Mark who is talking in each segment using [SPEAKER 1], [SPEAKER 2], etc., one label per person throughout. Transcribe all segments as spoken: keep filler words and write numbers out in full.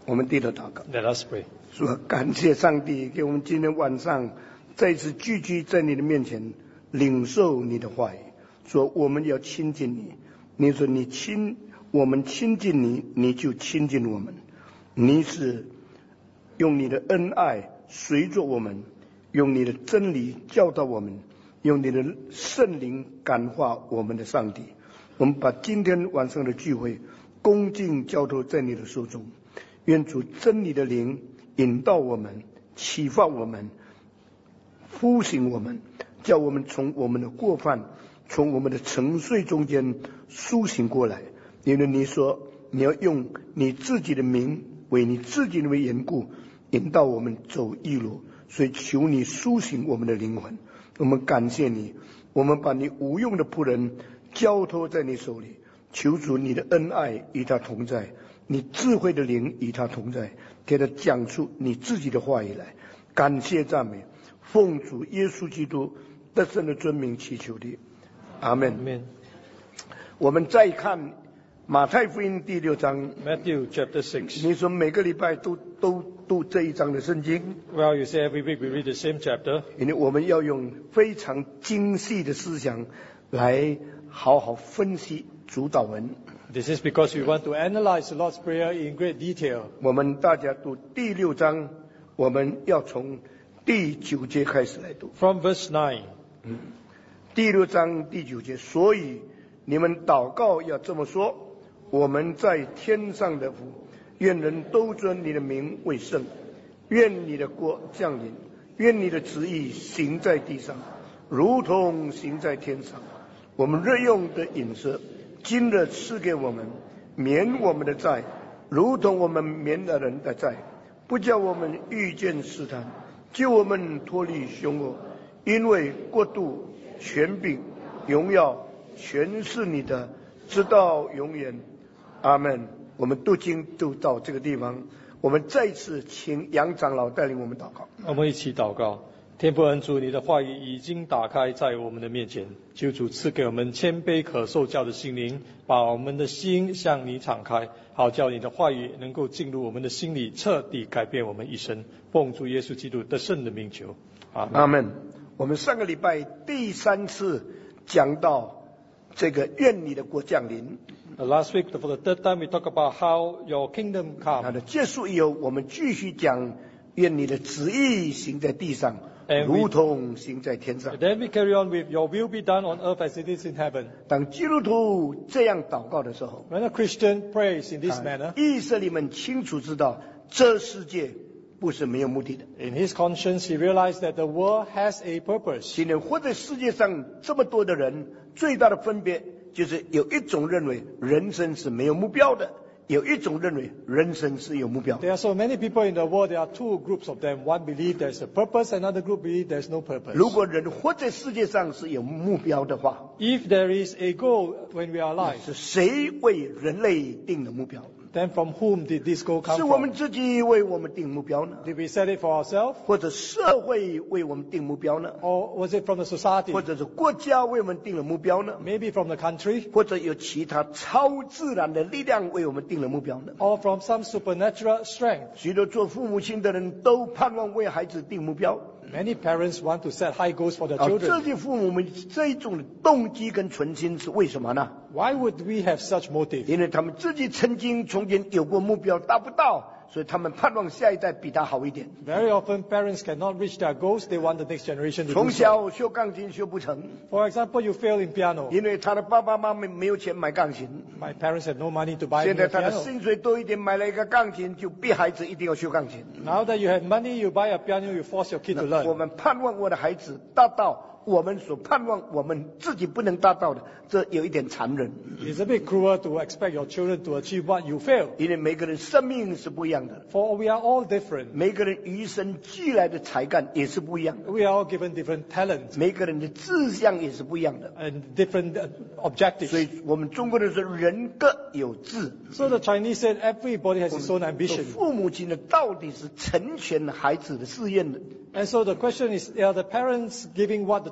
[SPEAKER 1] 我们低头祷告。
[SPEAKER 2] Let us pray.
[SPEAKER 1] 说感谢上帝给我们今天晚上再次聚集在你的面前，领受你的话语。说我们要亲近你，你说你亲我们亲近你，你就亲近我们。你是用你的恩爱随着我们，用你的真理教导我们，用你的圣灵感化我们的上帝。我们把今天晚上的聚会恭敬交托在你的手中，愿主真理的灵引导我们，启发我们，呼醒我们，叫我们从我们的过犯，从我们的沉睡中间苏醒过来。因为你说你要用你自己的名为你自己的缘故引导我们走义路，所以求你苏醒我们的灵魂。我们感谢你，我们把你无用的仆人交托在你手里，求主你的恩爱与他同在，你智慧的灵与他同在，给他讲出你自己的话语来。感谢赞美，奉主耶稣基督得胜的尊名祈求的，阿们。我们再看马太福音第六章
[SPEAKER 2] Matthew chapter six.
[SPEAKER 1] 你说每个礼拜都都读这一章的圣经
[SPEAKER 2] Well, you say every week we read the same chapter.
[SPEAKER 1] 因为我们要用非常精细的思想来好好分析主祷文。
[SPEAKER 2] This is because we want to analyze the Lord's Prayer in great detail.
[SPEAKER 1] 我们大家读第六章，我们要从第九节开始来读。
[SPEAKER 2] From verse nine.
[SPEAKER 1] 第六章第九节，所以你们祷告要这么说：我们在天上的父，愿人都尊你的名为圣，愿你的国降临，愿你的旨意行在地上，如同行在天上。我们日用的饮食，今日赐给我们，免我们的债，如同我们免了人的债，不叫我们遇见试探，救我们脱离凶恶。因为国度、权柄、荣耀，全是你的，直到永远。阿们。我们读经读到这个地方，我们再次请杨长老带领我们祷告。
[SPEAKER 2] 我们一起祷告。天父恩主，你的话语已经打开在我们的面前，求主赐给我们谦卑可受教的心灵，把我们的心向你敞开，好叫你的话语能够进入我们的心里，彻底改变我们一生。奉主耶稣基督得胜的名求，阿们。
[SPEAKER 1] 阿们。我们上个礼拜第三次讲到这个愿你的国降临。
[SPEAKER 2] Last week, for the third time, we talk about how your kingdom
[SPEAKER 1] 它
[SPEAKER 2] come.
[SPEAKER 1] 的结束以后，我们继续讲愿你的旨意行在地上，
[SPEAKER 2] And we-
[SPEAKER 1] 如同行在天上。
[SPEAKER 2] Then we carry on with your will be done on earth as it is in heaven.
[SPEAKER 1] 当基督徒这样祷告的时候，
[SPEAKER 2] When a Christian prays in this
[SPEAKER 1] 啊
[SPEAKER 2] manner,
[SPEAKER 1] 以色列们清楚知道，这世界不是没有目的的。
[SPEAKER 2] in his conscience, he realized that the world has a purpose.
[SPEAKER 1] 今天活在世界上这么多的人，最大的分别就是有一种认为人生是没有目标的，有一种认为人生是有目标。
[SPEAKER 2] There are so many people in the world, there are two groups of them. One believe there's a purpose, another group believe there's no purpose.
[SPEAKER 1] 如果人活在世界上是有目标的话，
[SPEAKER 2] If there is a goal when we are alive,
[SPEAKER 1] 是谁为人类定的目标？
[SPEAKER 2] then from whom did this goal come
[SPEAKER 1] 是我们
[SPEAKER 2] from?
[SPEAKER 1] 自己为我们定目标呢，
[SPEAKER 2] Did we set it for ourselves?
[SPEAKER 1] 或者社会为我们定目标呢，
[SPEAKER 2] Or was it from the society?
[SPEAKER 1] 或者是国家为我们定了目标呢，
[SPEAKER 2] Maybe from the country?
[SPEAKER 1] 或者有其他超自然的力量为我们定了目标呢？
[SPEAKER 2] Or from some supernatural strength?
[SPEAKER 1] 许多做父母亲的人都盼望为孩子定目标，
[SPEAKER 2] Many parents want to set high goals for their
[SPEAKER 1] 啊，这
[SPEAKER 2] children.
[SPEAKER 1] 些父母们这种动机跟存心是为什么呢？
[SPEAKER 2] Why would we have such motive?
[SPEAKER 1] 因为他们自己曾经从前有过目标达不到，所以他们盼望下一代比他好一点。
[SPEAKER 2] Very often parents cannot reach their goals. They want the next generation to
[SPEAKER 1] 从
[SPEAKER 2] do so.
[SPEAKER 1] 小学钢琴学不成，
[SPEAKER 2] For example, you fail in piano.
[SPEAKER 1] 因为他的爸爸妈妈没有钱买钢琴。
[SPEAKER 2] My parents had no money to buy
[SPEAKER 1] 现
[SPEAKER 2] me
[SPEAKER 1] 在
[SPEAKER 2] a
[SPEAKER 1] 他的
[SPEAKER 2] piano.
[SPEAKER 1] 薪水多一点，买了一个钢琴，就逼孩子一定要学钢琴。
[SPEAKER 2] Now that you have money, you buy a piano, you force your kid to
[SPEAKER 1] 我
[SPEAKER 2] learn.
[SPEAKER 1] 们盼望我的孩子达到我们所盼望我们自己不能达到的，这有一点残忍。
[SPEAKER 2] It's a bit cruel to expect your children to achieve what you fail.
[SPEAKER 1] 因为每个人生命是不一样的，
[SPEAKER 2] For we are all different.
[SPEAKER 1] 每个人与生俱来的才干也是不一样的，
[SPEAKER 2] We are all given different talents
[SPEAKER 1] 每个人的志向也是不一样的。
[SPEAKER 2] and different uh,
[SPEAKER 1] 所
[SPEAKER 2] objectives.
[SPEAKER 1] 以我们中国人说人各有志。
[SPEAKER 2] So the Chinese said everybody has his own ambition.
[SPEAKER 1] 父母亲呢，到底是成全孩子的事业呢，
[SPEAKER 2] And so the question is, are the parents giving what the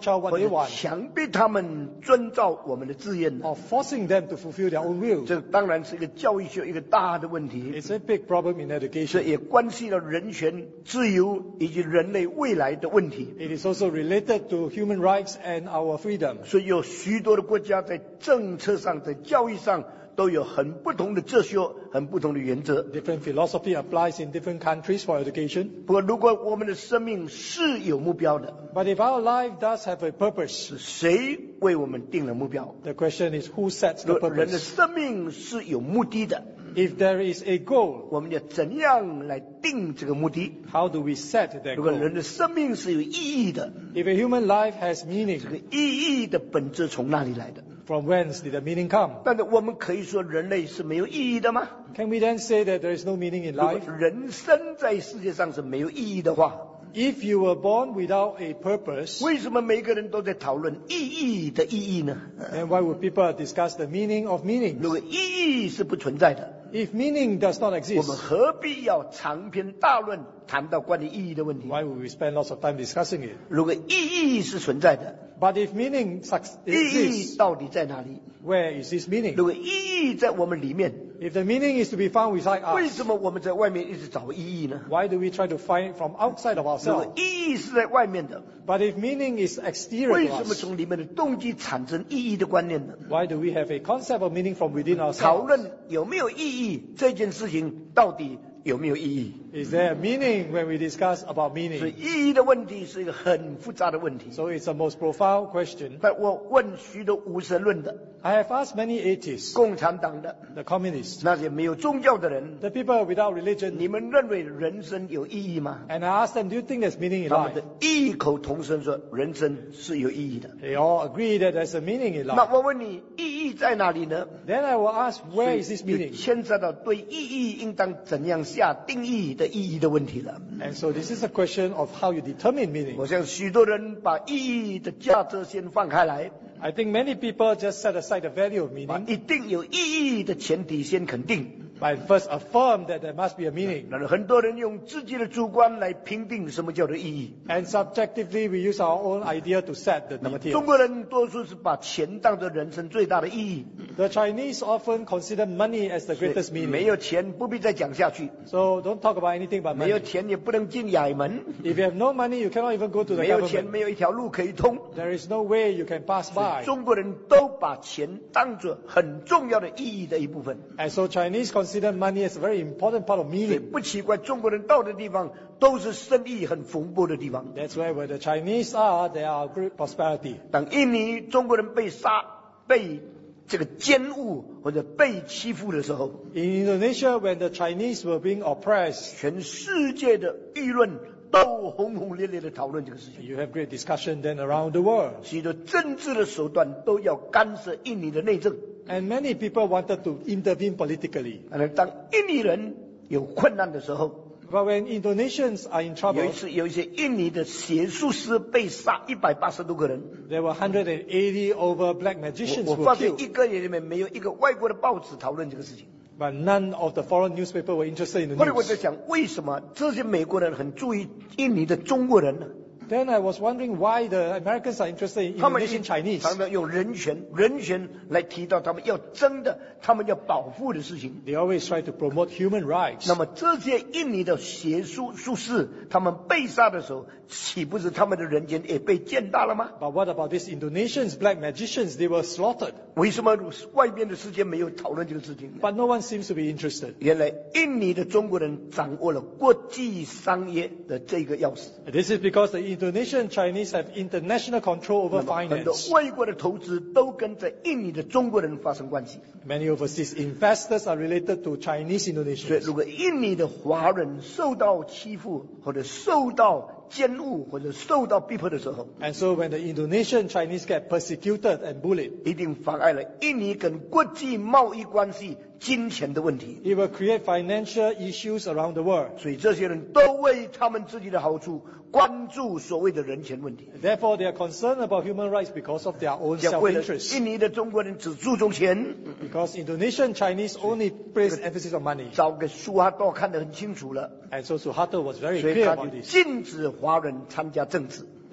[SPEAKER 2] child what
[SPEAKER 1] 或
[SPEAKER 2] they
[SPEAKER 1] 者
[SPEAKER 2] want,
[SPEAKER 1] 强迫他们遵照我们的志愿呢？
[SPEAKER 2] or forcing them to fulfill their own will.
[SPEAKER 1] 这当然是一个教育学一个大的问题，
[SPEAKER 2] It's a big problem in
[SPEAKER 1] 这
[SPEAKER 2] education.
[SPEAKER 1] 也关系到人权、自由以及人类未来的问题。
[SPEAKER 2] It is also related to human rights and our freedom.
[SPEAKER 1] 所以有许多的国家在政策上、在教育上都有很不同的哲学、很不同的原则。
[SPEAKER 2] Different philosophy applies in different countries for education.
[SPEAKER 1] 不过，如果我们的生命是有目标的，
[SPEAKER 2] But if our life does have a purpose,
[SPEAKER 1] 是谁为我们定了目标？
[SPEAKER 2] the question is who sets the
[SPEAKER 1] 如果人的
[SPEAKER 2] purpose?
[SPEAKER 1] 生命是有目的的，
[SPEAKER 2] If there is a goal,
[SPEAKER 1] 我们要怎样来定这个目的？
[SPEAKER 2] how do we set that
[SPEAKER 1] 如果
[SPEAKER 2] goal?
[SPEAKER 1] 人的生命是有意义的，
[SPEAKER 2] If a human life has
[SPEAKER 1] 这
[SPEAKER 2] meaning,
[SPEAKER 1] 个意义的本质从哪里来的？
[SPEAKER 2] from whence did the meaning come?
[SPEAKER 1] 但是我们可以说人类是没有意义的吗？
[SPEAKER 2] Can we then say that there is no meaning in
[SPEAKER 1] 如果
[SPEAKER 2] life?
[SPEAKER 1] 人生在世界上是没有意义的话，
[SPEAKER 2] If you were born without a purpose,
[SPEAKER 1] 为什么每个人都在讨论意义的意义呢？
[SPEAKER 2] then why would people discuss the meaning of
[SPEAKER 1] 如
[SPEAKER 2] meanings?
[SPEAKER 1] 果意义是不存在的，
[SPEAKER 2] If meaning does not
[SPEAKER 1] 我们
[SPEAKER 2] exist,
[SPEAKER 1] 何必要长篇大论谈到关于意义的问题？
[SPEAKER 2] why would we spend lots of time discussing it?
[SPEAKER 1] 如果意义是存在的，
[SPEAKER 2] But if meaning suc-
[SPEAKER 1] 意义
[SPEAKER 2] exists,
[SPEAKER 1] 到底在哪里？
[SPEAKER 2] where is this meaning?
[SPEAKER 1] 如果意义在我们里面，
[SPEAKER 2] If the meaning is to be found within
[SPEAKER 1] 为
[SPEAKER 2] us,
[SPEAKER 1] 什么我们在外面一直找意义呢？
[SPEAKER 2] why do we try to find it from outside of
[SPEAKER 1] 如果
[SPEAKER 2] ourselves?
[SPEAKER 1] 意义是在外面的，
[SPEAKER 2] But if meaning is exterior
[SPEAKER 1] 为
[SPEAKER 2] to
[SPEAKER 1] 什么
[SPEAKER 2] us,
[SPEAKER 1] 从里面的动机产生意义的观念呢？
[SPEAKER 2] why do we have a concept of meaning from within
[SPEAKER 1] 讨
[SPEAKER 2] ourselves?
[SPEAKER 1] 论有没有意义这件事情到底有没有意义？
[SPEAKER 2] Is there a meaning when we discuss about
[SPEAKER 1] 所以
[SPEAKER 2] meaning?
[SPEAKER 1] 意义的问题是一个很复杂的问题。
[SPEAKER 2] So it's the most profound question.
[SPEAKER 1] 但我问许多无神论的、
[SPEAKER 2] I have asked many atheists,
[SPEAKER 1] 共产党的
[SPEAKER 2] the communists,
[SPEAKER 1] 那些没有宗教的人，
[SPEAKER 2] the people without religion,
[SPEAKER 1] 你们认为人生有意义吗？
[SPEAKER 2] and I asked them, do you think there's meaning in
[SPEAKER 1] 他们
[SPEAKER 2] life?
[SPEAKER 1] 的异口同声说，人生是有意义的。
[SPEAKER 2] They all agree that there's a meaning in
[SPEAKER 1] 那
[SPEAKER 2] life.
[SPEAKER 1] 我问你，意义在哪里呢？
[SPEAKER 2] Then I will ask, where is this
[SPEAKER 1] 就
[SPEAKER 2] meaning?
[SPEAKER 1] 牵涉到对意义应当怎样下定义的意义的问题了。
[SPEAKER 2] And so this is a question of how you determine meaning.
[SPEAKER 1] 我想许多人把意义的价值先放开来，
[SPEAKER 2] I think many people just set aside the value of
[SPEAKER 1] 把
[SPEAKER 2] meaning
[SPEAKER 1] 一定有意义的前提先肯定。
[SPEAKER 2] by first affirm that there must be a meaning.
[SPEAKER 1] 然后很多人用自己的主观来评定什么叫做意义。
[SPEAKER 2] And subjectively, we use our own idea to set the
[SPEAKER 1] 中
[SPEAKER 2] material.
[SPEAKER 1] 国人多数是把钱当作人生最大的意义，
[SPEAKER 2] The Chinese often consider money as the greatest
[SPEAKER 1] 没
[SPEAKER 2] meaning.
[SPEAKER 1] 有钱不必再讲下去，
[SPEAKER 2] So don't talk about anything but
[SPEAKER 1] 没有
[SPEAKER 2] money.
[SPEAKER 1] 钱也不能进衙门，
[SPEAKER 2] If you have no money, you cannot even go to the
[SPEAKER 1] 没有钱
[SPEAKER 2] government.
[SPEAKER 1] 没有一条路可以通。
[SPEAKER 2] There is no way you can pass by.
[SPEAKER 1] 中国人都把钱当作很重要的意义的一部分，
[SPEAKER 2] And so Chinese consider money as a very important part of
[SPEAKER 1] 所以
[SPEAKER 2] meaning.
[SPEAKER 1] 不奇怪中国人到的地方都是生意很蓬勃的地方。
[SPEAKER 2] That's why where the Chinese are, there are great prosperity.
[SPEAKER 1] 当印尼中国人被杀、被这个奸污或者被欺负的时候，
[SPEAKER 2] In Indonesia, when the Chinese were being oppressed,
[SPEAKER 1] 全世界的舆论都轰轰烈烈的讨论这个事情。
[SPEAKER 2] you have great discussion then around the world.
[SPEAKER 1] 许多政治的手段都要干涉印尼的内政。
[SPEAKER 2] And many people wanted to intervene politically.
[SPEAKER 1] 而当印尼人有困难的时候，
[SPEAKER 2] But when Indonesians are in
[SPEAKER 1] 有
[SPEAKER 2] trouble,
[SPEAKER 1] 一次有一些印尼的邪术师被杀一百八十多个人。
[SPEAKER 2] there were one hundred eighty over black
[SPEAKER 1] 我
[SPEAKER 2] magicians
[SPEAKER 1] 我
[SPEAKER 2] who
[SPEAKER 1] 发
[SPEAKER 2] were
[SPEAKER 1] 现
[SPEAKER 2] killed.
[SPEAKER 1] 一个月里面没有一个外国的报纸讨论这个事情。
[SPEAKER 2] But none of the foreign newspaper were interested in the
[SPEAKER 1] 后来我在
[SPEAKER 2] news.
[SPEAKER 1] 想，为什么这些美国人很注意印尼的中国人呢？
[SPEAKER 2] Then I was wondering why the Americans are interested in
[SPEAKER 1] 他们
[SPEAKER 2] Indonesian Chinese.
[SPEAKER 1] 常常用人权、人权来提到他们要争的、他们要保护的事情。
[SPEAKER 2] They always try to promote human rights.
[SPEAKER 1] 那么这些印尼的邪术术士，他们被杀的时候，岂不是他们的人权也被践踏了吗？
[SPEAKER 2] But what about these Indonesians, black magicians? They were slaughtered.
[SPEAKER 1] 为什么外边的世界没有讨论这个事情呢？
[SPEAKER 2] But no one seems to be interested.
[SPEAKER 1] 原来印尼的中国人掌握了国际商业的这个钥匙。
[SPEAKER 2] This is because the Indonesian Chinese have international control over
[SPEAKER 1] 很多
[SPEAKER 2] finance.
[SPEAKER 1] 外国的投资都跟在印尼的中国人发生关系。
[SPEAKER 2] Many overseas investors are related to Chinese
[SPEAKER 1] 所以，
[SPEAKER 2] Indonesians.
[SPEAKER 1] 如果印尼的华人受到欺负，或者受到奸污，或者受到逼迫的时候，
[SPEAKER 2] And so when the Indonesian Chinese get persecuted and bullied,
[SPEAKER 1] 一定妨碍了印尼跟国际贸易关系、金钱的问题。
[SPEAKER 2] it will create financial issues around the world.
[SPEAKER 1] 所以，这些人都为他们自己的好处关注所谓的人权问题。
[SPEAKER 2] Therefore, they are concerned about human rights because of their own
[SPEAKER 1] 像为了
[SPEAKER 2] self-interest.
[SPEAKER 1] 印尼的中国人只注重钱，
[SPEAKER 2] Because Indonesian Chinese only place emphasis on money.
[SPEAKER 1] 早给苏哈多看得很清楚了，
[SPEAKER 2] And so Suharto was very
[SPEAKER 1] 所以
[SPEAKER 2] clear
[SPEAKER 1] 他
[SPEAKER 2] about
[SPEAKER 1] 就
[SPEAKER 2] this.
[SPEAKER 1] 禁止华人参加政治。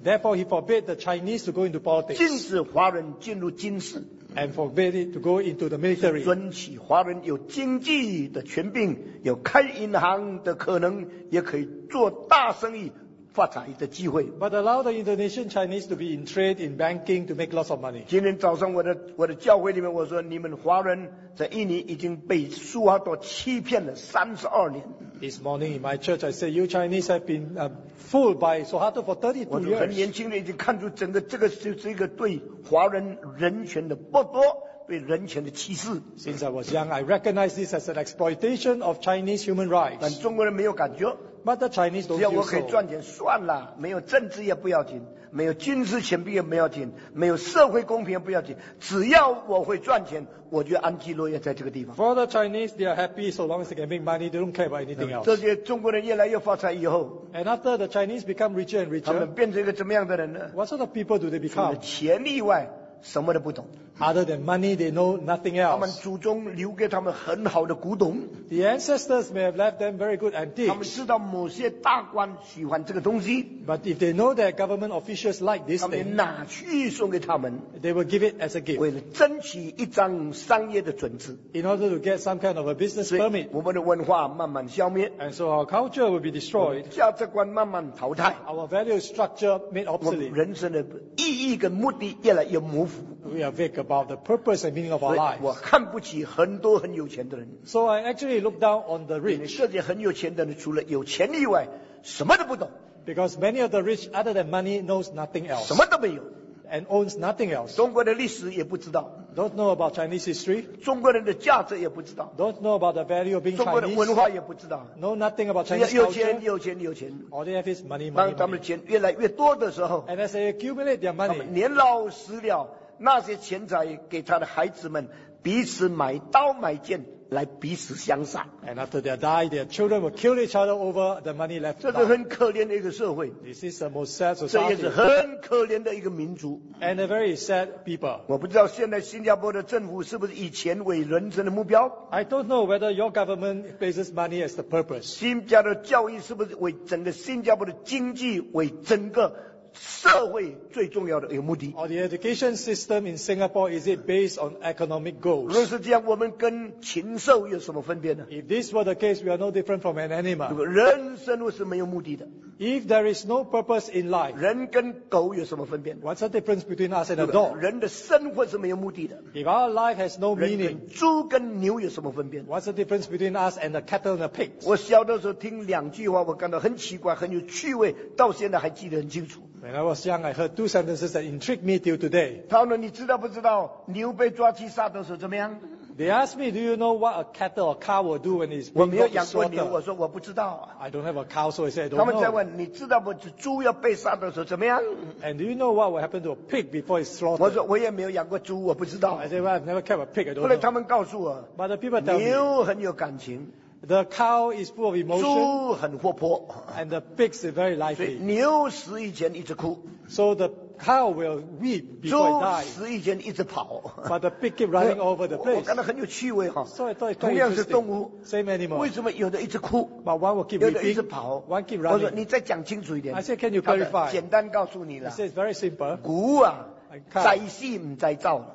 [SPEAKER 2] Therefore, he forbade the Chinese to go into
[SPEAKER 1] 禁
[SPEAKER 2] politics
[SPEAKER 1] 止华人进入军事，
[SPEAKER 2] and forbade it to go into the military.
[SPEAKER 1] 准许华人有经济的权柄，有开银行的可能，也可以做大生意发财的机会。
[SPEAKER 2] But allow the Indonesian Chinese to be in trade, in banking, to make lots of money.
[SPEAKER 1] 今天早上我的我的教会里面，我说你们华人在印尼已经被苏哈多欺骗了三十二年。
[SPEAKER 2] This morning in my church, I said, you Chinese have been uh, fooled by Suharto for
[SPEAKER 1] 我
[SPEAKER 2] thirty-two
[SPEAKER 1] 说很
[SPEAKER 2] years.
[SPEAKER 1] 年轻的已经看出整个这个就是一个对华人人权的剥夺，对人权的歧视。
[SPEAKER 2] Since I was young, I recognized this as an exploitation of Chinese human
[SPEAKER 1] 但
[SPEAKER 2] rights.
[SPEAKER 1] 中国人没有感觉，
[SPEAKER 2] But the Chinese
[SPEAKER 1] 只
[SPEAKER 2] don't
[SPEAKER 1] 要我
[SPEAKER 2] feel
[SPEAKER 1] 可以
[SPEAKER 2] so.
[SPEAKER 1] 赚钱算了，没有政治也不要紧，没有军事权柄也不要紧，没有社会公平也不要紧，只要我会赚钱，我就安居乐业在这个地方。
[SPEAKER 2] For the Chinese, they are happy so long as they can make money. They don't care about anything else.
[SPEAKER 1] 这些中国人越来越发财以后，
[SPEAKER 2] And after the Chinese become richer and
[SPEAKER 1] 他们
[SPEAKER 2] richer,
[SPEAKER 1] 变成一个怎么样的人呢？
[SPEAKER 2] what sort of people do they
[SPEAKER 1] 除了
[SPEAKER 2] become?
[SPEAKER 1] 钱以外，什么都不懂。
[SPEAKER 2] Other than money, they know nothing
[SPEAKER 1] 他们
[SPEAKER 2] else.
[SPEAKER 1] 祖宗留给他们很好的古董，
[SPEAKER 2] The ancestors may have left them very good
[SPEAKER 1] 他们
[SPEAKER 2] antiques.
[SPEAKER 1] 知道某些大官喜欢这个东西，
[SPEAKER 2] But if they know that government officials like this
[SPEAKER 1] 他们
[SPEAKER 2] thing,
[SPEAKER 1] 拿去送给他们，
[SPEAKER 2] they will give it as a gift
[SPEAKER 1] 为了争取一张商业的准字。
[SPEAKER 2] in order to get some kind of a business
[SPEAKER 1] 所以
[SPEAKER 2] permit.
[SPEAKER 1] 我们的文化慢慢消灭，
[SPEAKER 2] And so our culture will be destroyed.
[SPEAKER 1] 价值观慢慢淘汰，
[SPEAKER 2] Our value structure made
[SPEAKER 1] 我们
[SPEAKER 2] obsolete.
[SPEAKER 1] 人生的意义跟目的越来越模糊。
[SPEAKER 2] We are vague about the purpose and meaning of
[SPEAKER 1] 所
[SPEAKER 2] our
[SPEAKER 1] 以我
[SPEAKER 2] lives.
[SPEAKER 1] 看不起很多很有钱的人，
[SPEAKER 2] So I actually look down on the
[SPEAKER 1] 因为
[SPEAKER 2] rich
[SPEAKER 1] 这些很有钱的人除了有钱以外，什么都不懂，
[SPEAKER 2] because many of the rich, other than money, knows nothing
[SPEAKER 1] 什
[SPEAKER 2] else
[SPEAKER 1] 么都没有，
[SPEAKER 2] and owns nothing else.
[SPEAKER 1] 中国的历史也不知道，
[SPEAKER 2] Don't know about Chinese history.
[SPEAKER 1] 中国人的价值也不知道，
[SPEAKER 2] Don't know about the value of being
[SPEAKER 1] 中国的
[SPEAKER 2] Chinese.
[SPEAKER 1] 文化也不知道，
[SPEAKER 2] Know nothing about
[SPEAKER 1] 只要
[SPEAKER 2] Chinese
[SPEAKER 1] 有钱
[SPEAKER 2] culture.
[SPEAKER 1] 有钱有钱。
[SPEAKER 2] All they have is money, money,
[SPEAKER 1] 当他们
[SPEAKER 2] money.
[SPEAKER 1] 的钱越来越多的时候，
[SPEAKER 2] And as they accumulate their
[SPEAKER 1] 他
[SPEAKER 2] money,
[SPEAKER 1] 们年老死了，那些钱财给他的孩子们彼此买刀买剑来彼此相杀，
[SPEAKER 2] and after they die, their children will kill each other over the money left
[SPEAKER 1] 这是
[SPEAKER 2] behind.
[SPEAKER 1] 很可怜的一个社会，
[SPEAKER 2] This is the most sad
[SPEAKER 1] 这也是
[SPEAKER 2] society
[SPEAKER 1] 很可怜的一个民族。
[SPEAKER 2] and a very sad people.
[SPEAKER 1] 我不知道现在新加坡的政府是不是以钱为人生的目标，
[SPEAKER 2] I don't know whether your government places money as the purpose.
[SPEAKER 1] 新加坡的教育是不是为整个新加坡的经济为整个社会最重要的一个目的。
[SPEAKER 2] Or the education system in Singapore, is it based on economic
[SPEAKER 1] 如果
[SPEAKER 2] goals?
[SPEAKER 1] 是这样，我们跟禽兽有什么分别呢？
[SPEAKER 2] If this were the case, we are no different from an
[SPEAKER 1] 如
[SPEAKER 2] animal.
[SPEAKER 1] 果人生是没有目的的，
[SPEAKER 2] If there is no purpose in life,
[SPEAKER 1] 人跟狗有什么分别呢？
[SPEAKER 2] what's the difference between us and a
[SPEAKER 1] 如果
[SPEAKER 2] dog?
[SPEAKER 1] 人的生活是没有目的的，
[SPEAKER 2] If our life has no
[SPEAKER 1] 人
[SPEAKER 2] meaning,
[SPEAKER 1] 跟猪跟牛有什么分别呢？
[SPEAKER 2] what's the difference between us and the cattle and the pigs?
[SPEAKER 1] 我小的时候听两句话，我感到很奇怪，很有趣味，到现在还记得很清楚。
[SPEAKER 2] When I was young, I heard two sentences that intrigued me till today.
[SPEAKER 1] 他说：“你知道不知道牛被抓去杀的时候怎么样？”
[SPEAKER 2] They asked me, do you know what a cattle or cow will do when it's
[SPEAKER 1] 我
[SPEAKER 2] being
[SPEAKER 1] 没有
[SPEAKER 2] brought to
[SPEAKER 1] 养过牛，
[SPEAKER 2] slaughter?
[SPEAKER 1] 我说我不知道。
[SPEAKER 2] I don't have a cow, so I said I
[SPEAKER 1] 他
[SPEAKER 2] don't
[SPEAKER 1] 们在
[SPEAKER 2] know.
[SPEAKER 1] 问你知道不？猪要被杀的时候怎么样？
[SPEAKER 2] And do you know what will happen to a pig before it's
[SPEAKER 1] 我
[SPEAKER 2] slaughtered?
[SPEAKER 1] 说我也没有养过猪，我不知道
[SPEAKER 2] I。said, well, I've never kept a pig, I
[SPEAKER 1] 后来
[SPEAKER 2] don't
[SPEAKER 1] 他
[SPEAKER 2] know.
[SPEAKER 1] 们告诉我，
[SPEAKER 2] But the people tell me,
[SPEAKER 1] 牛很有感情，
[SPEAKER 2] the cow is full of emotion
[SPEAKER 1] 猪很活泼，
[SPEAKER 2] and the pigs are very
[SPEAKER 1] 所以
[SPEAKER 2] lively.
[SPEAKER 1] 牛死以前一直哭，
[SPEAKER 2] So the cow will weep
[SPEAKER 1] 猪
[SPEAKER 2] before it dies,
[SPEAKER 1] 死以前一直跑。
[SPEAKER 2] but the pig keep running over the
[SPEAKER 1] 我
[SPEAKER 2] place.
[SPEAKER 1] 感到很有趣味哈。
[SPEAKER 2] So I thought it
[SPEAKER 1] 同
[SPEAKER 2] quite
[SPEAKER 1] 样是动物，
[SPEAKER 2] interesting. Same animal.
[SPEAKER 1] 为什么有的一直哭，
[SPEAKER 2] But one will keep
[SPEAKER 1] 有的一直
[SPEAKER 2] weeping,
[SPEAKER 1] 跑？
[SPEAKER 2] one keep
[SPEAKER 1] 我说
[SPEAKER 2] running.
[SPEAKER 1] 你再讲清楚一点。
[SPEAKER 2] I said, can you
[SPEAKER 1] 好的
[SPEAKER 2] clarify?
[SPEAKER 1] 简单告诉你
[SPEAKER 2] He
[SPEAKER 1] 了，
[SPEAKER 2] said, it's very simple.
[SPEAKER 1] 牛啊，
[SPEAKER 2] cow.
[SPEAKER 1] 在死唔在造。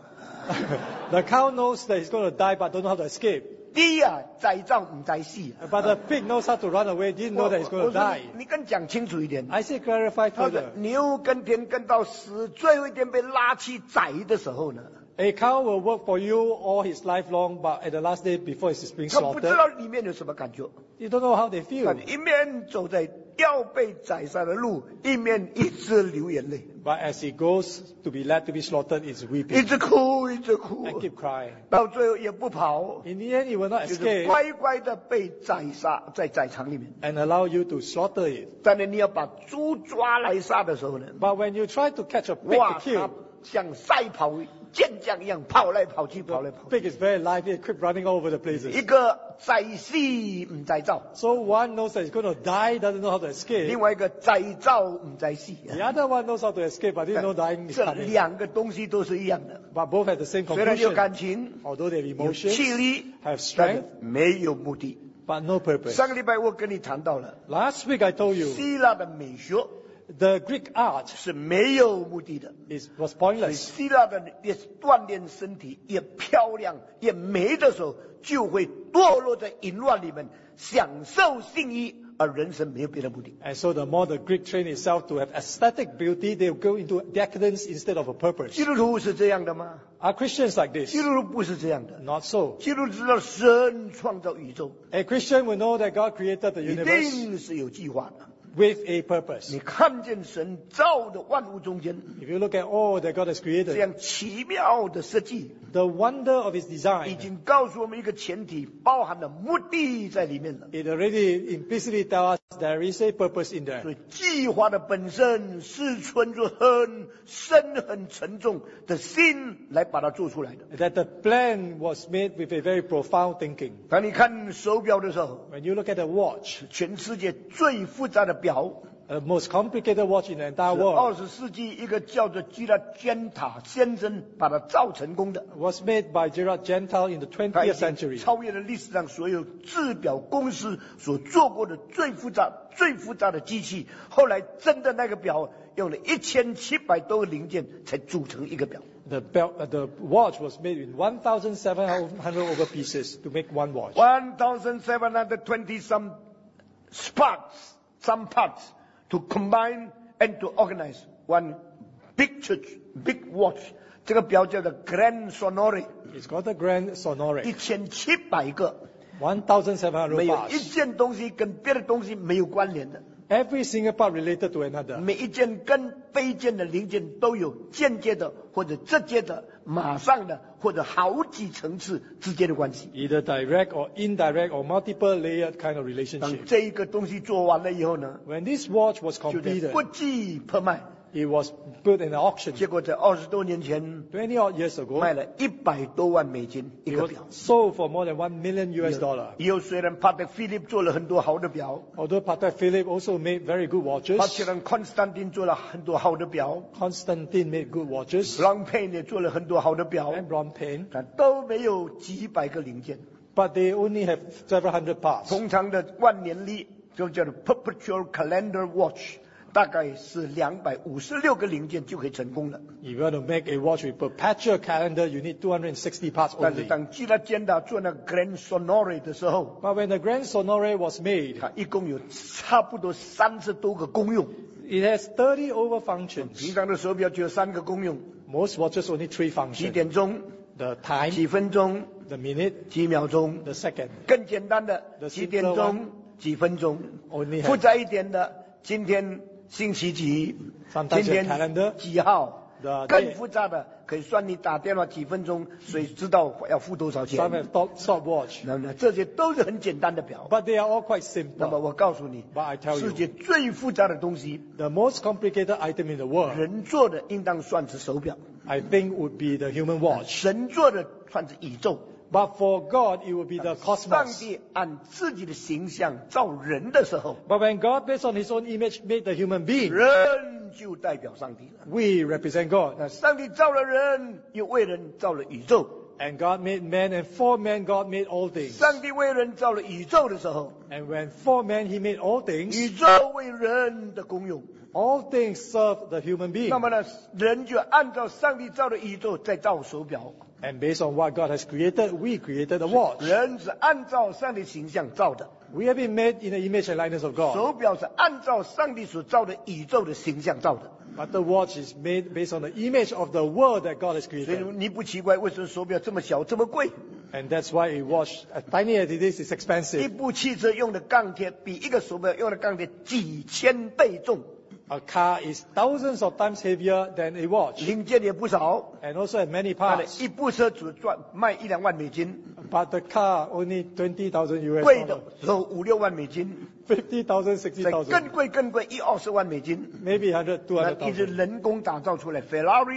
[SPEAKER 2] The cow knows that it's going to die, but don't know how to escape.
[SPEAKER 1] 鸡啊，在造唔在死。
[SPEAKER 2] But the pig knows how to run away, didn't know that it's
[SPEAKER 1] 我
[SPEAKER 2] going to
[SPEAKER 1] 说
[SPEAKER 2] die.
[SPEAKER 1] 你你更讲清楚一点。
[SPEAKER 2] I said, clarify
[SPEAKER 1] 他说
[SPEAKER 2] further.
[SPEAKER 1] 牛跟田跟到死，最后一天被拉去宰的时候呢，
[SPEAKER 2] A cow will work for you all his life long, but at the last day before it's being
[SPEAKER 1] 他不知
[SPEAKER 2] slaughtered,
[SPEAKER 1] 道里面有什么感觉。
[SPEAKER 2] you don't know how they
[SPEAKER 1] 他
[SPEAKER 2] feel.
[SPEAKER 1] 一面走在要被宰杀的路，一面一直流眼泪，
[SPEAKER 2] But as he goes to be led to be slaughtered, it's
[SPEAKER 1] 一
[SPEAKER 2] weeping
[SPEAKER 1] 直哭，一直哭，
[SPEAKER 2] and keep crying.
[SPEAKER 1] 到最后也不跑，
[SPEAKER 2] In the end, he will not
[SPEAKER 1] 就是
[SPEAKER 2] escape
[SPEAKER 1] 乖乖的被宰杀在宰场里面。
[SPEAKER 2] and allow you to slaughter it.
[SPEAKER 1] 但是你要把猪抓来杀的时候呢，
[SPEAKER 2] But when you try to catch a pig
[SPEAKER 1] 哇，
[SPEAKER 2] to
[SPEAKER 1] 它
[SPEAKER 2] kill,
[SPEAKER 1] 像赛跑健将一样跑来跑去，跑来跑去。
[SPEAKER 2] pig is very lively and keep running all over the
[SPEAKER 1] 一
[SPEAKER 2] places.
[SPEAKER 1] 个在死唔在造，
[SPEAKER 2] So one knows that he's going to die, doesn't know how to escape.
[SPEAKER 1] 另外一个在造唔在死。
[SPEAKER 2] The other one knows how to escape, but didn't know dying is
[SPEAKER 1] 这
[SPEAKER 2] coming.
[SPEAKER 1] 两个东西都是一样的，
[SPEAKER 2] But both have the same
[SPEAKER 1] 虽然有
[SPEAKER 2] conclusion.
[SPEAKER 1] 感情，
[SPEAKER 2] Although they have
[SPEAKER 1] 有气
[SPEAKER 2] emotions,
[SPEAKER 1] 力，
[SPEAKER 2] have
[SPEAKER 1] 但是
[SPEAKER 2] strength,
[SPEAKER 1] 没有目的。
[SPEAKER 2] but no purpose.
[SPEAKER 1] 上个礼拜我跟你谈到了
[SPEAKER 2] Last week I told you,
[SPEAKER 1] 希腊的美学，
[SPEAKER 2] The Greek art
[SPEAKER 1] 是没有目的的，
[SPEAKER 2] is, was
[SPEAKER 1] 所以
[SPEAKER 2] pointless.
[SPEAKER 1] 希腊的越锻炼身体越漂亮越美的时候，就会堕落在淫乱里面，享受性欲，而人生没有别的目的。
[SPEAKER 2] And so the more the Greek train itself to have aesthetic beauty, they will go into decadence instead of a purpose.
[SPEAKER 1] 基督徒是这样的吗？
[SPEAKER 2] Are Christians like this?
[SPEAKER 1] 基督徒不是这样的。
[SPEAKER 2] Not so.
[SPEAKER 1] 基督徒知道神创造宇宙，
[SPEAKER 2] A Christian will know that God created the
[SPEAKER 1] 一
[SPEAKER 2] universe
[SPEAKER 1] 定是有计划的。
[SPEAKER 2] with a purpose.
[SPEAKER 1] 你看见神造的万物中间，
[SPEAKER 2] If you look at all that God has
[SPEAKER 1] 这
[SPEAKER 2] created,
[SPEAKER 1] 样奇妙的设计，
[SPEAKER 2] the wonder of His
[SPEAKER 1] 已
[SPEAKER 2] design,
[SPEAKER 1] 经告诉我们一个前提，包含了目的在里面了。
[SPEAKER 2] it already implicitly tells us there is a purpose in there.
[SPEAKER 1] 所以计划的本身是存着很深很沉重的心来把它做出来的。
[SPEAKER 2] That the plan was made with a very profound thinking.
[SPEAKER 1] 当你看手表的时候，
[SPEAKER 2] When you look at a watch,
[SPEAKER 1] 全世界最复杂的表
[SPEAKER 2] the most complicated watch in the entire
[SPEAKER 1] 是二
[SPEAKER 2] world,
[SPEAKER 1] 十世纪一个叫做基拉坚塔先生把它造成功的。
[SPEAKER 2] was made by Gerard Gentile in the
[SPEAKER 1] 它已
[SPEAKER 2] twentieth
[SPEAKER 1] 经
[SPEAKER 2] century.
[SPEAKER 1] 超越了历史上所有制表公司所做过的最复杂、最复杂的机器。后来真的那个表用了一千七百多个零件才组成一个表。
[SPEAKER 2] The belt, uh, the watch was made in one thousand seven hundred over pieces to make one watch.
[SPEAKER 1] one thousand seven hundred twenty some parts, some parts to combine and to organize one big church, big watch. 这个表叫做 Grand Sonore，
[SPEAKER 2] It's called the Grand
[SPEAKER 1] 一
[SPEAKER 2] Sonore.
[SPEAKER 1] 千七百个，
[SPEAKER 2] one thousand seven hundred
[SPEAKER 1] 没有一
[SPEAKER 2] parts.
[SPEAKER 1] 件东西跟别的东西没有关联的。
[SPEAKER 2] Every single part related to another.
[SPEAKER 1] 每一件跟非件的零件都有间接的或者直接的、马上的或者好几层次之间的关系。
[SPEAKER 2] Either direct or indirect or multiple layered kind of
[SPEAKER 1] 当
[SPEAKER 2] relationship.
[SPEAKER 1] 这一个东西做完了以后呢，
[SPEAKER 2] When this watch was
[SPEAKER 1] 就在
[SPEAKER 2] completed,
[SPEAKER 1] 国际拍卖，
[SPEAKER 2] it was put in an auction.
[SPEAKER 1] 结果在二十多年前
[SPEAKER 2] twenty odd years ago,
[SPEAKER 1] 卖了一百多万美金一
[SPEAKER 2] it
[SPEAKER 1] 个
[SPEAKER 2] was
[SPEAKER 1] 表。
[SPEAKER 2] sold for more than one million U S dollar.
[SPEAKER 1] 以后虽然帕特菲利做了很多好的表，
[SPEAKER 2] Although Patek Philippe also made very good
[SPEAKER 1] 巴
[SPEAKER 2] watches,
[SPEAKER 1] 切人康斯坦丁做了很多好的表，
[SPEAKER 2] Constantine made good watches,
[SPEAKER 1] 朗佩也做了很多好的表，
[SPEAKER 2] and Blancpain,
[SPEAKER 1] 但都没有几百个零件。
[SPEAKER 2] but they only have several hundred parts.
[SPEAKER 1] 通常的万年历就叫做 perpetual calendar watch， 大概是两百五十六个零件就可以成功了。
[SPEAKER 2] If you want to make a watch with perpetual calendar, you need two hundred sixty parts
[SPEAKER 1] 但是
[SPEAKER 2] only.
[SPEAKER 1] 当基拉坚达做那个 Grand Sonore 的时候，
[SPEAKER 2] But when the Grand Sonore was made,
[SPEAKER 1] 它一共有差不多三十多个功用。
[SPEAKER 2] it has thirty over
[SPEAKER 1] 平
[SPEAKER 2] functions.
[SPEAKER 1] 常的手表只有三个功用：
[SPEAKER 2] Most watches only three
[SPEAKER 1] 几
[SPEAKER 2] functions.
[SPEAKER 1] 点钟、
[SPEAKER 2] The time,
[SPEAKER 1] 几分钟、
[SPEAKER 2] the minute,
[SPEAKER 1] 几秒钟。
[SPEAKER 2] the second.
[SPEAKER 1] 更简单的
[SPEAKER 2] The
[SPEAKER 1] 几点
[SPEAKER 2] simpler
[SPEAKER 1] 钟、几分钟。
[SPEAKER 2] Only
[SPEAKER 1] 复
[SPEAKER 2] have
[SPEAKER 1] 杂一点的，今天星期几，
[SPEAKER 2] Sometimes
[SPEAKER 1] 今
[SPEAKER 2] you
[SPEAKER 1] 天
[SPEAKER 2] have calendar,
[SPEAKER 1] 几号。
[SPEAKER 2] the
[SPEAKER 1] 更
[SPEAKER 2] day.
[SPEAKER 1] 复杂的可以算你打电话几分钟，谁知道要付多少
[SPEAKER 2] Some
[SPEAKER 1] 钱？
[SPEAKER 2] have top- stopwatch.
[SPEAKER 1] 那么这些都是很简单的表。
[SPEAKER 2] But they are all quite
[SPEAKER 1] 那么
[SPEAKER 2] simple.
[SPEAKER 1] 我告诉你
[SPEAKER 2] But I tell，
[SPEAKER 1] 世
[SPEAKER 2] you,
[SPEAKER 1] 界最复杂的东西，
[SPEAKER 2] the most complicated item in the world,
[SPEAKER 1] 人做的应当算是手表，
[SPEAKER 2] I think, would be the human watch.
[SPEAKER 1] 神做的算是宇宙。
[SPEAKER 2] But for God, it would be the
[SPEAKER 1] 上
[SPEAKER 2] cosmos.
[SPEAKER 1] 帝按自己的形象造人的时候，
[SPEAKER 2] But when God, based on His own image, made the human being,
[SPEAKER 1] 人就代表上帝了。
[SPEAKER 2] we represent God.
[SPEAKER 1] 那上帝造了人，又为人造了宇宙。
[SPEAKER 2] And God made man, and for man, God made all things.
[SPEAKER 1] 上帝为人造了宇宙的时候，
[SPEAKER 2] And when for man, He made all things,
[SPEAKER 1] 宇宙为人的功用。
[SPEAKER 2] all things serve the human being.
[SPEAKER 1] 那么呢，人就按照上帝造的宇宙再造手表。
[SPEAKER 2] And based on what God has created, we created a watch.
[SPEAKER 1] 人是按照上帝形象造的，
[SPEAKER 2] We have been made in the image and likeness of God.
[SPEAKER 1] 手表是按照上帝所造的宇宙的形象造的。
[SPEAKER 2] But the watch is made based on the image of the world that God has
[SPEAKER 1] 所以
[SPEAKER 2] created.
[SPEAKER 1] 你不奇怪为什么手表这么小这么贵？
[SPEAKER 2] And that's why a watch, as tiny as it is, is
[SPEAKER 1] 一
[SPEAKER 2] expensive.
[SPEAKER 1] 部汽车用的钢铁比一个手表用的钢铁几千倍重，
[SPEAKER 2] A car is thousands of times heavier than a watch.
[SPEAKER 1] 零件也不少。
[SPEAKER 2] And also has many
[SPEAKER 1] 它的
[SPEAKER 2] parts.
[SPEAKER 1] 一部车只赚卖一两万美金，
[SPEAKER 2] But the car only twenty thousand U S
[SPEAKER 1] 贵的
[SPEAKER 2] dollars.
[SPEAKER 1] 时候五六万美金，
[SPEAKER 2] fifty thousand, sixty
[SPEAKER 1] 再更
[SPEAKER 2] thousand.
[SPEAKER 1] 贵更贵一二十万美金。
[SPEAKER 2] Maybe one hundred,
[SPEAKER 1] 那
[SPEAKER 2] two hundred
[SPEAKER 1] 一直
[SPEAKER 2] thousand.
[SPEAKER 1] 人工打造出来，Ferrari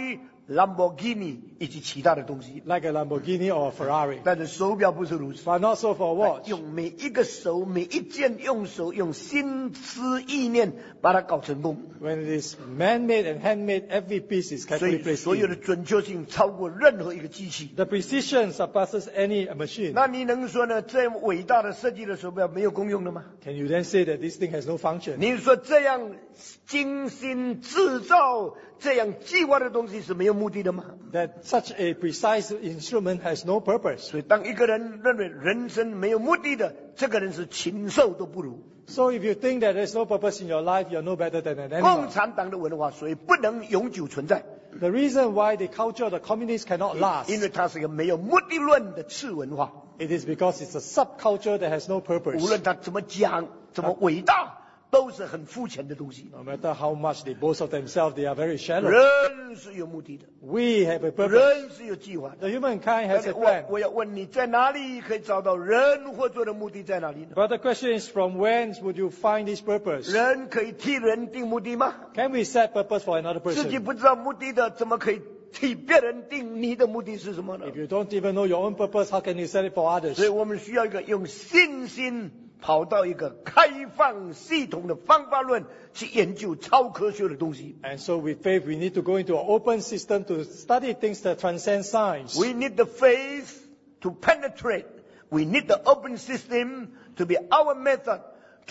[SPEAKER 1] Lamborghini 以及其他的东西。
[SPEAKER 2] like a Lamborghini or a Ferrari.
[SPEAKER 1] 但是手表不是如此，
[SPEAKER 2] But not so for a watch.
[SPEAKER 1] 用每一个手每一件用手用心思意念把它搞成功，
[SPEAKER 2] When it is man-made and handmade, every piece is
[SPEAKER 1] 所
[SPEAKER 2] carefully
[SPEAKER 1] 以
[SPEAKER 2] placed
[SPEAKER 1] 所有的
[SPEAKER 2] in.
[SPEAKER 1] 准确性超过任何一个机器。
[SPEAKER 2] The precision surpasses any machine.
[SPEAKER 1] 那你能说呢？这样伟大的设计的手表没有功用的吗？
[SPEAKER 2] Can you then say that this thing has no function?
[SPEAKER 1] 你说这样精心制造、这样计划的东西是没有目的的吗？
[SPEAKER 2] That such a precise instrument has no purpose.
[SPEAKER 1] 所以，当一个人认为人生没有目的的，这个人是禽兽都不如。
[SPEAKER 2] So if you think that there's no purpose in your life, you're no better than an
[SPEAKER 1] 共
[SPEAKER 2] animal.
[SPEAKER 1] 产党的文化所以不能永久存在，
[SPEAKER 2] The reason why the culture of the communists cannot last,
[SPEAKER 1] 因为它是一个没有目的论的次文化。
[SPEAKER 2] it is because it's a subculture that has no
[SPEAKER 1] 无
[SPEAKER 2] purpose.
[SPEAKER 1] 论它怎么讲、怎么伟大，都是很肤浅的东西。
[SPEAKER 2] No matter how much they boast of themselves, they are very shallow.
[SPEAKER 1] 人是有目的的，
[SPEAKER 2] We have a purpose.
[SPEAKER 1] 人是有计划的。
[SPEAKER 2] The humankind
[SPEAKER 1] 但
[SPEAKER 2] has
[SPEAKER 1] 是
[SPEAKER 2] a
[SPEAKER 1] 我
[SPEAKER 2] plan.
[SPEAKER 1] 我要问你，在哪里可以找到人活着的目的在哪里呢？
[SPEAKER 2] But the question is, from whence would you find this purpose?
[SPEAKER 1] 人可以替人定目的吗？
[SPEAKER 2] Can we set purpose for another
[SPEAKER 1] 自己
[SPEAKER 2] person?
[SPEAKER 1] 不知道目的的，怎么可以替别人定你的目的是什么呢？
[SPEAKER 2] If you don't even know your own purpose, how can you set it for others?
[SPEAKER 1] 所以我们需要一个用信心跑到一个开放系统的方法论去研究超科学的东西。
[SPEAKER 2] And so with faith, we need to go into an open system to study things that transcend science.
[SPEAKER 1] We need the faith to penetrate. We need the open system to be our method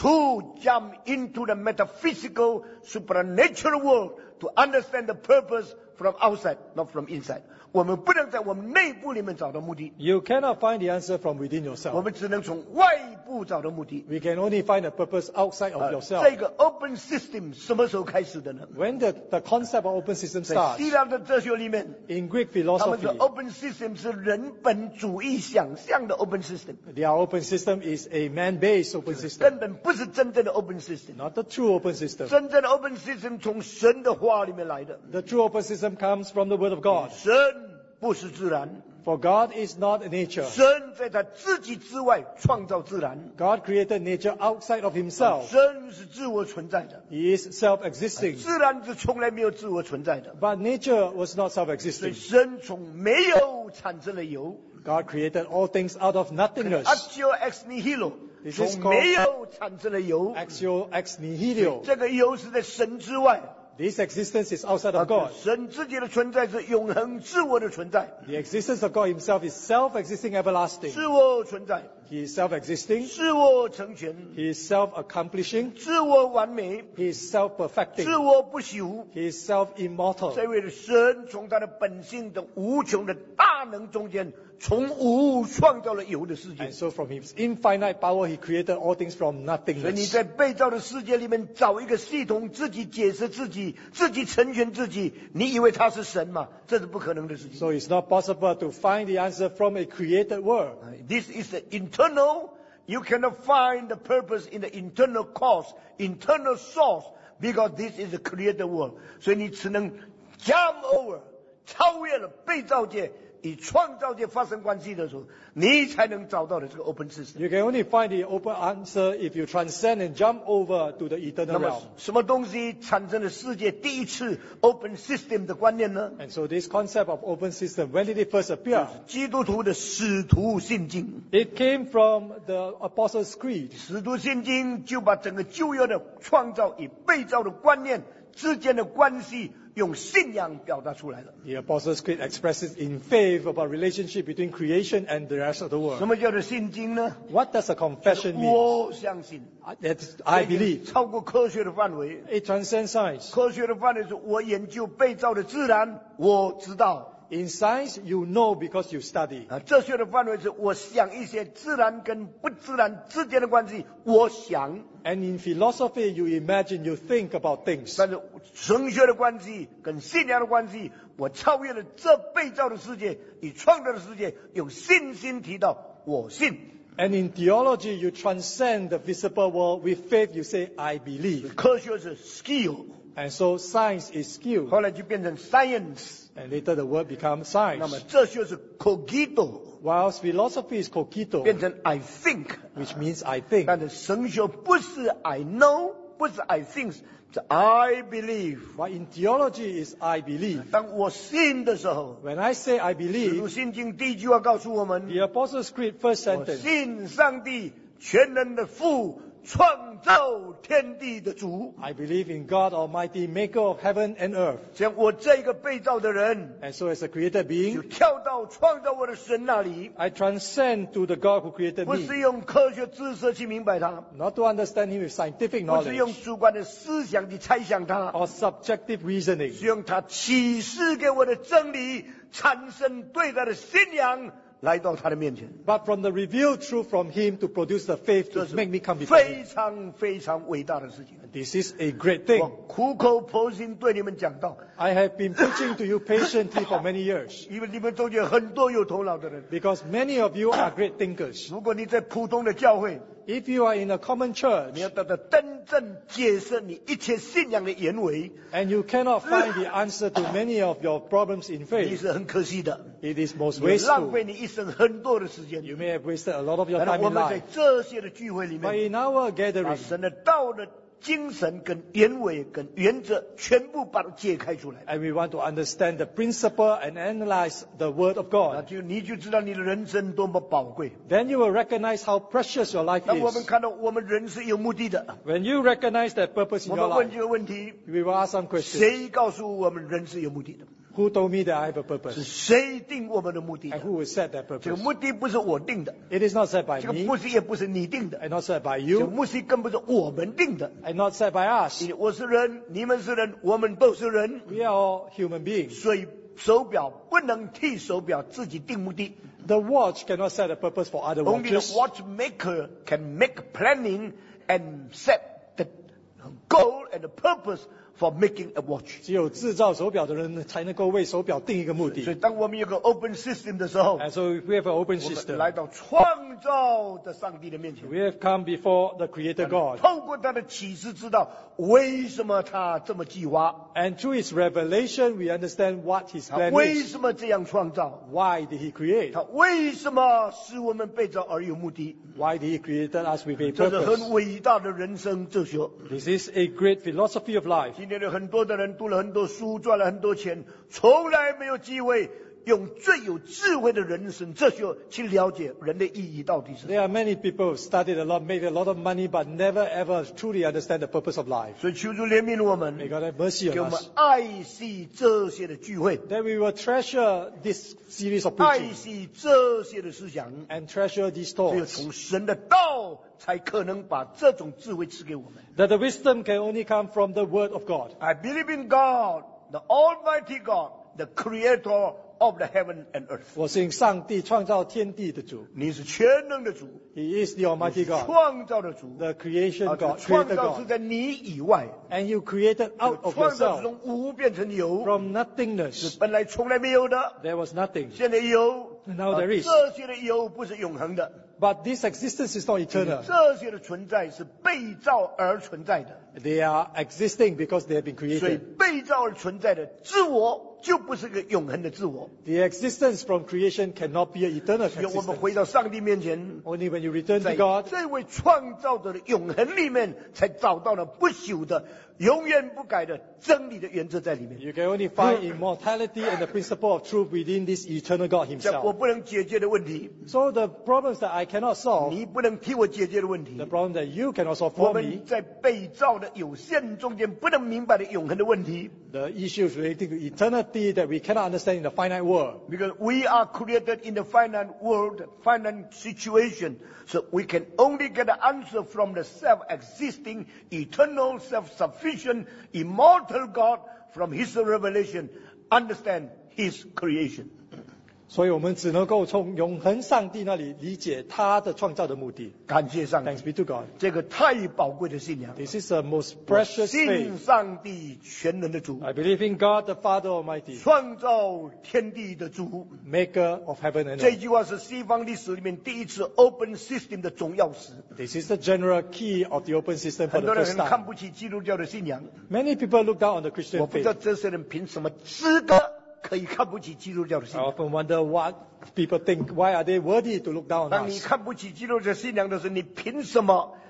[SPEAKER 1] to jump into the metaphysical, supernatural world to understand the purpose from outside, not from inside. 我们不能在我们内部里面找到目的，
[SPEAKER 2] You cannot find the answer from within
[SPEAKER 1] 我
[SPEAKER 2] yourself.
[SPEAKER 1] 们只能从外部找到目的。
[SPEAKER 2] We can only find a purpose outside of
[SPEAKER 1] 呃
[SPEAKER 2] yourself.
[SPEAKER 1] 这个 open system 什么时候开始的呢？
[SPEAKER 2] When the, the concept of open system
[SPEAKER 1] 在
[SPEAKER 2] starts,
[SPEAKER 1] 希腊的哲学里面，
[SPEAKER 2] in Greek
[SPEAKER 1] 他们
[SPEAKER 2] philosophy,
[SPEAKER 1] 说 open system 是人本主义想象的 open system，
[SPEAKER 2] their open system is a man-based open system,
[SPEAKER 1] 根本不是真正的 open system。
[SPEAKER 2] not the true open system.
[SPEAKER 1] 真正的 open system 从神的话里面来的。
[SPEAKER 2] The true open system comes from the Word of God.
[SPEAKER 1] 神不是自然，
[SPEAKER 2] For God is not nature.
[SPEAKER 1] 神在他自己之外创造自然，
[SPEAKER 2] God created nature outside of himself.
[SPEAKER 1] 神是自我存在的，
[SPEAKER 2] He is self-existing.
[SPEAKER 1] 自然是从来没有自我存在的。
[SPEAKER 2] But nature was not
[SPEAKER 1] 所以
[SPEAKER 2] self-existing.
[SPEAKER 1] 神从没有产生了有
[SPEAKER 2] God created all things out of nothingness.
[SPEAKER 1] ，actio ex nihilo，
[SPEAKER 2] This is
[SPEAKER 1] 从没有产生了有，
[SPEAKER 2] Axio ex nihilo.
[SPEAKER 1] 这个有是在神之外。
[SPEAKER 2] This existence is outside of God.
[SPEAKER 1] 神自己的存在是永恒自我的存在，
[SPEAKER 2] The existence of God himself is self-existing, everlasting.
[SPEAKER 1] 自我存在，
[SPEAKER 2] He is self-existing.
[SPEAKER 1] 自我成全，
[SPEAKER 2] He is self-accomplishing.
[SPEAKER 1] 自我完美，
[SPEAKER 2] He is self-perfecting.
[SPEAKER 1] 自我不朽。
[SPEAKER 2] He is self-immortal.
[SPEAKER 1] 这位的神从他的本性的无穷的大能中间，从无创造了有的世界
[SPEAKER 2] And。so from his infinite power, he created all things from
[SPEAKER 1] 所以你
[SPEAKER 2] nothingness.
[SPEAKER 1] 在被造的世界里面找一个系统，自己解释自己，自己成全自己，你以为他是神吗？这是不可能的事情。
[SPEAKER 2] So it's not possible to find the answer from a created world.
[SPEAKER 1] This is the internal. You cannot find the purpose in the internal cause, internal source, because this is the created world. 所以你只能 jump over， 超越了被造界，与创造界发生关系的时候，你才能找到的这个 open system。
[SPEAKER 2] You can only find the open answer if you transcend and jump over to the eternal
[SPEAKER 1] 那么
[SPEAKER 2] realm.
[SPEAKER 1] 什么东西产生了世界第一次 open system 的观念呢？
[SPEAKER 2] And so this concept of open system, when did it first appear?
[SPEAKER 1] 基督徒的使徒信经，
[SPEAKER 2] It came from the Apostles' Creed.
[SPEAKER 1] 使徒信经就把整个旧约的创造与被造的观念之间的关系，用信仰表达出来了。
[SPEAKER 2] The Apostles' Creed expresses in faith about relationship between creation and the rest of the
[SPEAKER 1] 什
[SPEAKER 2] world.
[SPEAKER 1] 么叫做信经呢？
[SPEAKER 2] What does a confession mean?
[SPEAKER 1] 我相信，
[SPEAKER 2] That's, I believe.
[SPEAKER 1] 超过科学的范围。
[SPEAKER 2] It transcends science.
[SPEAKER 1] 科学的范围是我研究被造的自然，我知道。
[SPEAKER 2] In science, you know because you study.
[SPEAKER 1] 啊，哲学的范围是我想一些自然跟不自然之间的关系，我想。
[SPEAKER 2] And in philosophy, you imagine, you think about things.
[SPEAKER 1] 但是神学的关系跟信仰的关系，我超越了这被造的世界与创造的世界，用信心提到我信。
[SPEAKER 2] And in theology, you transcend the visible world. With faith, you say, I believe.
[SPEAKER 1] 科学是 skill，
[SPEAKER 2] And so science is skill.
[SPEAKER 1] 后来就变成 science。
[SPEAKER 2] And later the word becomes
[SPEAKER 1] 那么
[SPEAKER 2] science.
[SPEAKER 1] 哲学是 cogito，
[SPEAKER 2] Whilst philosophy is cogito,
[SPEAKER 1] 变成 I think。
[SPEAKER 2] which means I think.
[SPEAKER 1] 但是神学不是 I know， 不是 I think， 是 I believe。
[SPEAKER 2] But in theology is I believe.
[SPEAKER 1] 当我信的时候，
[SPEAKER 2] When I say I
[SPEAKER 1] 使徒
[SPEAKER 2] believe,
[SPEAKER 1] 信经第一句话告诉我们，
[SPEAKER 2] the Apostles' Creed first
[SPEAKER 1] 我
[SPEAKER 2] sentence,
[SPEAKER 1] 信上帝全能的父，创造天地的主。
[SPEAKER 2] I believe in God Almighty, maker of heaven and earth.
[SPEAKER 1] 像我这个被造的人，
[SPEAKER 2] And so as a created
[SPEAKER 1] 就
[SPEAKER 2] being,
[SPEAKER 1] 跳到创造我的神那里，
[SPEAKER 2] I transcend to the God who created
[SPEAKER 1] 不是
[SPEAKER 2] me.
[SPEAKER 1] 用科学知识去明白它，
[SPEAKER 2] Not to understand him with scientific
[SPEAKER 1] 不是用
[SPEAKER 2] knowledge
[SPEAKER 1] 主观的思想去猜想它，
[SPEAKER 2] or subjective reasoning,
[SPEAKER 1] 是用他启示给我的真理，产生对他的信仰，来到他的面前。
[SPEAKER 2] but from the revealed truth from him to produce the faith
[SPEAKER 1] 这
[SPEAKER 2] to
[SPEAKER 1] 是
[SPEAKER 2] make me come before
[SPEAKER 1] 非
[SPEAKER 2] him.
[SPEAKER 1] 常非常伟大的事情。
[SPEAKER 2] This is a great
[SPEAKER 1] 我
[SPEAKER 2] thing.
[SPEAKER 1] 苦口婆心对你们讲道，
[SPEAKER 2] I have been preaching to you patiently for many years
[SPEAKER 1] 因为你们中间很多有头脑的人。
[SPEAKER 2] because many of you are great thinkers.
[SPEAKER 1] 如果你在普通的教会，
[SPEAKER 2] If you are in a common
[SPEAKER 1] 你
[SPEAKER 2] church
[SPEAKER 1] 要得到真正解释你一切信仰的原委，
[SPEAKER 2] and you cannot find the answer to many of your problems in
[SPEAKER 1] 你
[SPEAKER 2] faith,
[SPEAKER 1] 是很可惜的，
[SPEAKER 2] it is most
[SPEAKER 1] 你浪
[SPEAKER 2] wasteful.
[SPEAKER 1] 费你一生很多的时间。
[SPEAKER 2] You may have wasted a lot of your
[SPEAKER 1] 但
[SPEAKER 2] time
[SPEAKER 1] 是我
[SPEAKER 2] in
[SPEAKER 1] 们在
[SPEAKER 2] life.
[SPEAKER 1] 这些的聚会里
[SPEAKER 2] But
[SPEAKER 1] 面，
[SPEAKER 2] in our
[SPEAKER 1] 把
[SPEAKER 2] gathering,
[SPEAKER 1] 神的道的精神跟原委跟原则全部把它揭开出来，
[SPEAKER 2] and we want to understand the principle and analyze the Word of
[SPEAKER 1] 那
[SPEAKER 2] God,
[SPEAKER 1] 就你就知道你的人生多么宝贵。
[SPEAKER 2] then you will recognize how precious your life
[SPEAKER 1] 当我们
[SPEAKER 2] is.
[SPEAKER 1] 看到我们人是有目的的，
[SPEAKER 2] When you recognize that purpose in
[SPEAKER 1] 我
[SPEAKER 2] your
[SPEAKER 1] 们问
[SPEAKER 2] life,
[SPEAKER 1] 这个问题：
[SPEAKER 2] we will ask some questions.
[SPEAKER 1] 谁告诉我们人是有目的的？
[SPEAKER 2] Who told me that I have a
[SPEAKER 1] 是
[SPEAKER 2] purpose?
[SPEAKER 1] 谁定我们的目的
[SPEAKER 2] And
[SPEAKER 1] 的？
[SPEAKER 2] who will set that
[SPEAKER 1] 这个
[SPEAKER 2] purpose?
[SPEAKER 1] 目的不是我定的，
[SPEAKER 2] It is not set by
[SPEAKER 1] 这个
[SPEAKER 2] me
[SPEAKER 1] 目的也不是你定的，
[SPEAKER 2] and not set by
[SPEAKER 1] 这个
[SPEAKER 2] you
[SPEAKER 1] 目的更不是我们定的。
[SPEAKER 2] and not set by us.
[SPEAKER 1] 因为我是人，你们是人，我们都是人，
[SPEAKER 2] We are all human beings.
[SPEAKER 1] 所以手表不能替手表自己定目的。
[SPEAKER 2] The watch cannot set a purpose for other
[SPEAKER 1] Only the
[SPEAKER 2] watches.
[SPEAKER 1] watchmaker can make planning and set the goal and the purpose for making a watch.
[SPEAKER 2] 只有制造手表的人才能够为手表定一个目
[SPEAKER 1] 所以
[SPEAKER 2] 的。
[SPEAKER 1] 当我们有个 open system 的时候，
[SPEAKER 2] And so if we have an open
[SPEAKER 1] 我们
[SPEAKER 2] system,
[SPEAKER 1] 来到创造的上帝的面前，
[SPEAKER 2] we have come before the Creator God.
[SPEAKER 1] 透过他的启示知道为什么他这么计划，
[SPEAKER 2] And through His revelation, we understand what His
[SPEAKER 1] 他
[SPEAKER 2] plan
[SPEAKER 1] 为
[SPEAKER 2] is.
[SPEAKER 1] 什么这样创造，
[SPEAKER 2] Why did He create?
[SPEAKER 1] 他为什么使我们被造而有目的。
[SPEAKER 2] Why did He create us with a
[SPEAKER 1] 这是很
[SPEAKER 2] purpose?
[SPEAKER 1] 伟大的人生哲学。
[SPEAKER 2] This is a great philosophy of life.
[SPEAKER 1] 今天有很多的人读了很多书，赚了很多钱，从来没有机会用最有智慧的人生哲学去了解人的意义到底是什么。
[SPEAKER 2] There are many people who studied a lot, made a lot of money, but never ever truly understand the purpose of life.
[SPEAKER 1] 所以求主怜悯我们，
[SPEAKER 2] May God have mercy
[SPEAKER 1] 给我
[SPEAKER 2] on
[SPEAKER 1] 们
[SPEAKER 2] us.
[SPEAKER 1] 爱惜这些的聚会，
[SPEAKER 2] That we will treasure this series of
[SPEAKER 1] 爱
[SPEAKER 2] preaching
[SPEAKER 1] 惜这些的思想。
[SPEAKER 2] and treasure these
[SPEAKER 1] 只有
[SPEAKER 2] thoughts.
[SPEAKER 1] 从神的道才可能把这种智慧赐给我们。
[SPEAKER 2] That the wisdom can only come from the Word of God.
[SPEAKER 1] I believe in God, the Almighty God, the Creator of the heaven and earth.
[SPEAKER 2] 我信上帝创造天地的主。
[SPEAKER 1] 你是全能的主，
[SPEAKER 2] He is the Almighty God,
[SPEAKER 1] 创造的主，
[SPEAKER 2] the creation
[SPEAKER 1] 啊，这个
[SPEAKER 2] God,
[SPEAKER 1] 创
[SPEAKER 2] creator
[SPEAKER 1] 造是
[SPEAKER 2] God.
[SPEAKER 1] 在你以外，
[SPEAKER 2] And you created out of
[SPEAKER 1] 创造
[SPEAKER 2] yourself
[SPEAKER 1] 是从无变成有，
[SPEAKER 2] from
[SPEAKER 1] 是
[SPEAKER 2] nothingness.
[SPEAKER 1] 本来从来没有的，
[SPEAKER 2] There was nothing.
[SPEAKER 1] 现在有。
[SPEAKER 2] Now
[SPEAKER 1] 啊
[SPEAKER 2] there is.
[SPEAKER 1] 这些的有不是永恒的，
[SPEAKER 2] But this existence is not eternal.
[SPEAKER 1] 这些的存在是被造而存在的，
[SPEAKER 2] They are existing because they have been
[SPEAKER 1] 所以
[SPEAKER 2] created.
[SPEAKER 1] 被造而存在的自我就不是个永恒的自我。
[SPEAKER 2] The existence from creation cannot be an eternal
[SPEAKER 1] 所以我们
[SPEAKER 2] existence.
[SPEAKER 1] 回到上帝面前，
[SPEAKER 2] Only when you return
[SPEAKER 1] 在
[SPEAKER 2] to God,
[SPEAKER 1] 这位创造者的永恒里面，才找到了不朽的、永远不改的真理的原则在里面。
[SPEAKER 2] you can only find immortality and the principle of truth within this eternal God
[SPEAKER 1] 这我
[SPEAKER 2] Himself.
[SPEAKER 1] 不能解决的问题，
[SPEAKER 2] So the problems that I cannot solve,
[SPEAKER 1] 你不能替我解决的问题
[SPEAKER 2] the，problem that you cannot solve
[SPEAKER 1] 我
[SPEAKER 2] for
[SPEAKER 1] 们
[SPEAKER 2] me,
[SPEAKER 1] 在被造的有限中间不能明白的永恒的问题。
[SPEAKER 2] the issues relating to eternity that we cannot understand in the finite world.
[SPEAKER 1] Because we are created in the finite world, finite situation, so we can only get an answer from the self-existing, eternal, self-sufficient, immortal God from His revelation, understand His creation.
[SPEAKER 2] 所以我们只能够从永恒上帝那里理解他的创造的目的。
[SPEAKER 1] 感谢上帝，
[SPEAKER 2] Thanks be to God.
[SPEAKER 1] 这个太宝贵的信仰。
[SPEAKER 2] This is the most precious
[SPEAKER 1] 信
[SPEAKER 2] faith.
[SPEAKER 1] 上帝全能的主，
[SPEAKER 2] I believe in God the Father Almighty,
[SPEAKER 1] 创造天地的主。
[SPEAKER 2] maker of heaven and
[SPEAKER 1] 这
[SPEAKER 2] earth.
[SPEAKER 1] 句话是西方历史里面第一次 open system 的总钥匙。
[SPEAKER 2] This is the general key of the open system for
[SPEAKER 1] 很
[SPEAKER 2] the
[SPEAKER 1] 多人
[SPEAKER 2] first
[SPEAKER 1] 很看
[SPEAKER 2] time.
[SPEAKER 1] 不起基督教的信仰，
[SPEAKER 2] Many people look down on the
[SPEAKER 1] 我
[SPEAKER 2] Christian
[SPEAKER 1] 不知道
[SPEAKER 2] faith.
[SPEAKER 1] 这些人凭什么资格可以看不起基督教的信
[SPEAKER 2] I
[SPEAKER 1] 仰。
[SPEAKER 2] often wonder what people think. Why are they worthy to look down on
[SPEAKER 1] 当你
[SPEAKER 2] us?
[SPEAKER 1] 看不起基督教信仰的时候，你凭什么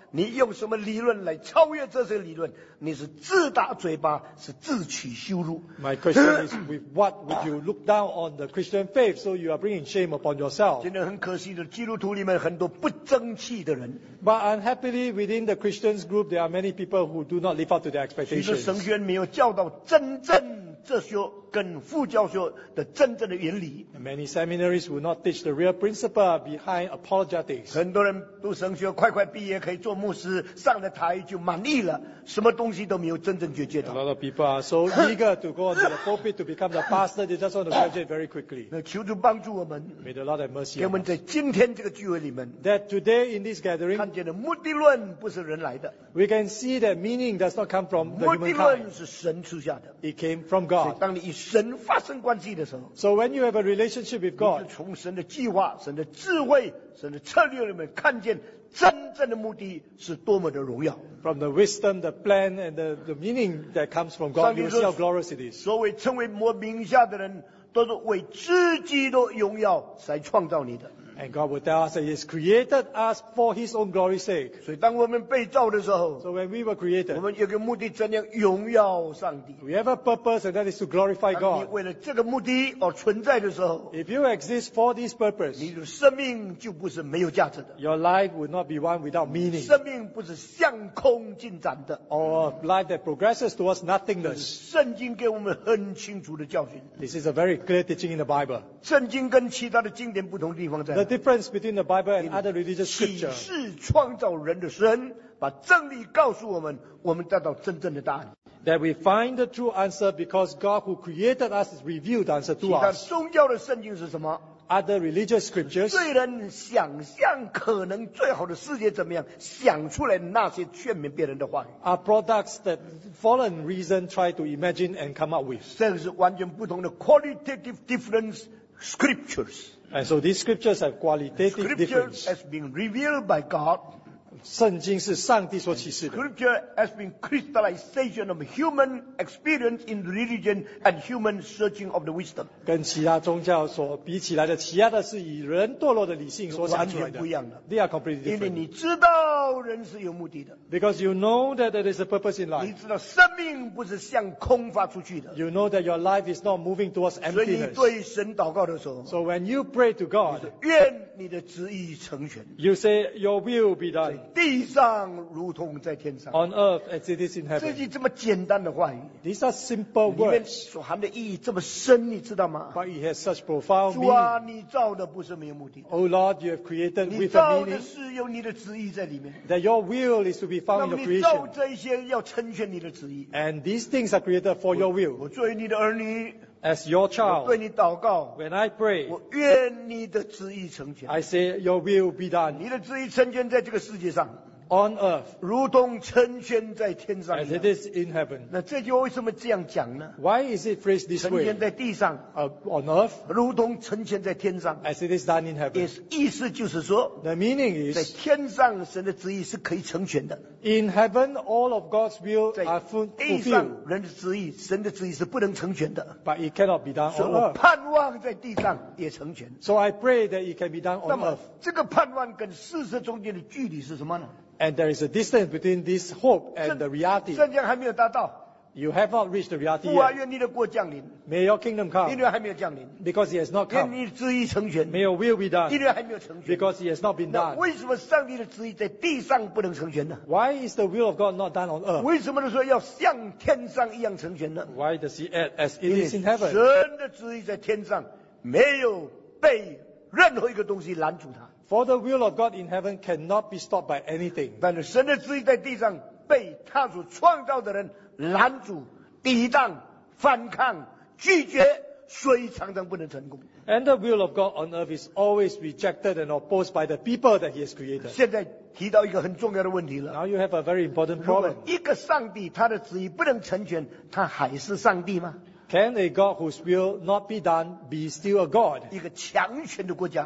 [SPEAKER 1] 你用什么理论来超越这些理论？你是自打嘴巴，是自取羞辱。
[SPEAKER 2] My question is, with what would you look down on the Christian faith? So you are bringing shame upon yourself.
[SPEAKER 1] 今天很可惜的，基督徒里面很多不争气的人。
[SPEAKER 2] But unhappily, within the Christians group, there are many people who do not live up to their
[SPEAKER 1] 许多
[SPEAKER 2] expectations.
[SPEAKER 1] 神学院没有教导真正哲学跟副教学的真正的原理。
[SPEAKER 2] And many seminaries will not teach the real principle behind apologetics.
[SPEAKER 1] 很多人读神学，快快毕业可以做牧师，上了台就满意了，什么东西都没有真正觉觉
[SPEAKER 2] A
[SPEAKER 1] 到。
[SPEAKER 2] lot of people are so eager to go onto the pulpit to become the pastor, they just want to graduate very quickly.
[SPEAKER 1] 那求主帮助我们，
[SPEAKER 2] May the Lord have mercy
[SPEAKER 1] 给我
[SPEAKER 2] on
[SPEAKER 1] 们
[SPEAKER 2] us.
[SPEAKER 1] 在今天这个聚会里面
[SPEAKER 2] That today in this gathering,
[SPEAKER 1] 看见的目的论不是人来的，
[SPEAKER 2] we can see that meaning does not come from the
[SPEAKER 1] 目的
[SPEAKER 2] humankind.
[SPEAKER 1] 论是神赐下的。
[SPEAKER 2] It came from
[SPEAKER 1] 所以
[SPEAKER 2] God.
[SPEAKER 1] 当你与神发生关系的时候，
[SPEAKER 2] So when you have a relationship with
[SPEAKER 1] 你
[SPEAKER 2] God,
[SPEAKER 1] 就从神的计划、神的智慧、神的策略里面看见真正的目的是多么的荣耀。
[SPEAKER 2] from the wisdom, the plan, and the, the meaning that comes from God, you will see how glorious it is.
[SPEAKER 1] 所谓称为我名下的人，都是为自己的荣耀才创造你的。
[SPEAKER 2] And God will tell us that He has created us for His own glory's sake.
[SPEAKER 1] 所以当我们被造的时候，
[SPEAKER 2] So when we were
[SPEAKER 1] 我
[SPEAKER 2] created,
[SPEAKER 1] 们有个目的，怎样荣耀上帝？
[SPEAKER 2] we have a purpose, and that is to glorify
[SPEAKER 1] 当你
[SPEAKER 2] God.
[SPEAKER 1] 为了这个目的而存在的时候，
[SPEAKER 2] If you exist for this purpose,
[SPEAKER 1] 你的生命就不是没有价值的，
[SPEAKER 2] your life would not be one without meaning,
[SPEAKER 1] 生命不是向空进展的。
[SPEAKER 2] or a life that progresses towards
[SPEAKER 1] 这是
[SPEAKER 2] nothingness.
[SPEAKER 1] 圣经给我们很清楚的教训。
[SPEAKER 2] This is a very clear teaching in the Bible.
[SPEAKER 1] 圣经跟其他的经典不同的地方在
[SPEAKER 2] The
[SPEAKER 1] 哪？
[SPEAKER 2] difference between the Bible and other religious
[SPEAKER 1] 启
[SPEAKER 2] scripture
[SPEAKER 1] 示创造人的神，把真理告诉我们，我们得到真正的答案。
[SPEAKER 2] that we find the true answer because God who created us has revealed the answer
[SPEAKER 1] 其
[SPEAKER 2] to
[SPEAKER 1] 他
[SPEAKER 2] us.
[SPEAKER 1] 宗教的圣经是什么？
[SPEAKER 2] Other religious scriptures
[SPEAKER 1] 虽然想象可能最好的世界怎么样，想出来那些劝勉别人的话语，
[SPEAKER 2] are products that fallen reason try to imagine and come up with.
[SPEAKER 1] 这个是完全不同的 qualitative difference scriptures.
[SPEAKER 2] And so these scriptures have qualitative
[SPEAKER 1] Scripture
[SPEAKER 2] difference.
[SPEAKER 1] has been revealed by God.
[SPEAKER 2] 圣经是上帝所启示的，
[SPEAKER 1] Scripture has been crystallization of human experience in religion and human searching of the wisdom.
[SPEAKER 2] 跟其他宗教所比起来的，其他的是以人堕落的理性所想出来的
[SPEAKER 1] 完全不一样的。
[SPEAKER 2] They are completely
[SPEAKER 1] 因为
[SPEAKER 2] different.
[SPEAKER 1] 你知道人是有目的的，
[SPEAKER 2] Because you know that there is a purpose in
[SPEAKER 1] 你
[SPEAKER 2] life.
[SPEAKER 1] 知道生命不是向空发出去的，
[SPEAKER 2] You know that your life is not moving towards
[SPEAKER 1] 所以你
[SPEAKER 2] emptiness.
[SPEAKER 1] 对神祷告的时候，
[SPEAKER 2] So when you pray to God,
[SPEAKER 1] 愿你的旨意成全，
[SPEAKER 2] you say, Your will be
[SPEAKER 1] 在
[SPEAKER 2] done
[SPEAKER 1] 地上如同在天上。
[SPEAKER 2] on earth as it is in
[SPEAKER 1] 这
[SPEAKER 2] heaven.
[SPEAKER 1] 句这么简单的话语，
[SPEAKER 2] These are simple
[SPEAKER 1] 里面
[SPEAKER 2] words,
[SPEAKER 1] 所含的意义这么深，你知道吗？
[SPEAKER 2] but it has such profound
[SPEAKER 1] 主
[SPEAKER 2] meaning.
[SPEAKER 1] 啊，你造的不是没有目的的，
[SPEAKER 2] Oh Lord, you have created
[SPEAKER 1] 你
[SPEAKER 2] with a
[SPEAKER 1] 造的
[SPEAKER 2] meaning
[SPEAKER 1] 是有你的旨意在里面。
[SPEAKER 2] that your will is to be
[SPEAKER 1] 那
[SPEAKER 2] found
[SPEAKER 1] 么
[SPEAKER 2] in your
[SPEAKER 1] 你造
[SPEAKER 2] creation.
[SPEAKER 1] 这一些要成全你的旨意。
[SPEAKER 2] And these things are created for your will.
[SPEAKER 1] 我作为你的儿女，
[SPEAKER 2] As your
[SPEAKER 1] 我
[SPEAKER 2] child,
[SPEAKER 1] 对你祷告，
[SPEAKER 2] when I pray,
[SPEAKER 1] 我愿你的旨意成全。
[SPEAKER 2] I say, Your will be done
[SPEAKER 1] 你的旨意成全在这个世界上，
[SPEAKER 2] on earth
[SPEAKER 1] 如同成全在天上
[SPEAKER 2] as
[SPEAKER 1] 一样
[SPEAKER 2] it。is in heaven.
[SPEAKER 1] 那这句话为什么这样讲呢？
[SPEAKER 2] Why is it phrased this
[SPEAKER 1] 成
[SPEAKER 2] way?
[SPEAKER 1] 全在地上，
[SPEAKER 2] Uh, on earth
[SPEAKER 1] 如同成全在天上，
[SPEAKER 2] as it is done in
[SPEAKER 1] 也
[SPEAKER 2] heaven.
[SPEAKER 1] 是意思就是说，
[SPEAKER 2] The meaning
[SPEAKER 1] 在
[SPEAKER 2] is,
[SPEAKER 1] 天上神的旨意是可以成全的，
[SPEAKER 2] in heaven all of God's will
[SPEAKER 1] 在
[SPEAKER 2] are fu-
[SPEAKER 1] 地上
[SPEAKER 2] fulfilled,
[SPEAKER 1] 人的旨意，神的旨意是不能成全的。
[SPEAKER 2] but it cannot be done
[SPEAKER 1] 所以
[SPEAKER 2] on
[SPEAKER 1] 我
[SPEAKER 2] earth.
[SPEAKER 1] 盼望在地上也成全。
[SPEAKER 2] So I pray that it can be done
[SPEAKER 1] 那
[SPEAKER 2] on
[SPEAKER 1] 么
[SPEAKER 2] earth.
[SPEAKER 1] 这个盼望跟事实中间的距离是什么呢？
[SPEAKER 2] And there is a distance between this hope and the reality.
[SPEAKER 1] 圣经还没有达到。
[SPEAKER 2] You have not reached the reality
[SPEAKER 1] 父啊，
[SPEAKER 2] yet.
[SPEAKER 1] 愿你的国降临，
[SPEAKER 2] May your kingdom
[SPEAKER 1] 因
[SPEAKER 2] come,
[SPEAKER 1] 为还没有降临；
[SPEAKER 2] because it has not
[SPEAKER 1] 愿
[SPEAKER 2] come.
[SPEAKER 1] 你的旨意成全，
[SPEAKER 2] May your will be
[SPEAKER 1] 因
[SPEAKER 2] done,
[SPEAKER 1] 为还没有成全。
[SPEAKER 2] because it has not been
[SPEAKER 1] 那
[SPEAKER 2] done.
[SPEAKER 1] 为什么上帝的旨意在地上不能成全呢？
[SPEAKER 2] Why is the will of God not done on earth?
[SPEAKER 1] 为什么说要像天上一样成全呢？
[SPEAKER 2] Why does he add as it
[SPEAKER 1] 因为
[SPEAKER 2] is in heaven?
[SPEAKER 1] 神的旨意在天上没有被任何一个东西拦住它，
[SPEAKER 2] For the will of God in heaven cannot be stopped by anything.
[SPEAKER 1] 但是神的旨意在地上被他所创造的人拦住、抵挡、反抗、拒绝，所以常常不能成功。
[SPEAKER 2] And the will of God on earth is always rejected and opposed by the people that he has created.
[SPEAKER 1] 现在提到一个很重要的问题了。
[SPEAKER 2] Now you have a very important
[SPEAKER 1] 如果
[SPEAKER 2] problem.
[SPEAKER 1] 一个上帝他的旨意不能成全，他还是上帝吗？
[SPEAKER 2] Can a God whose will not be done be still a God?
[SPEAKER 1] 一个强权的国家，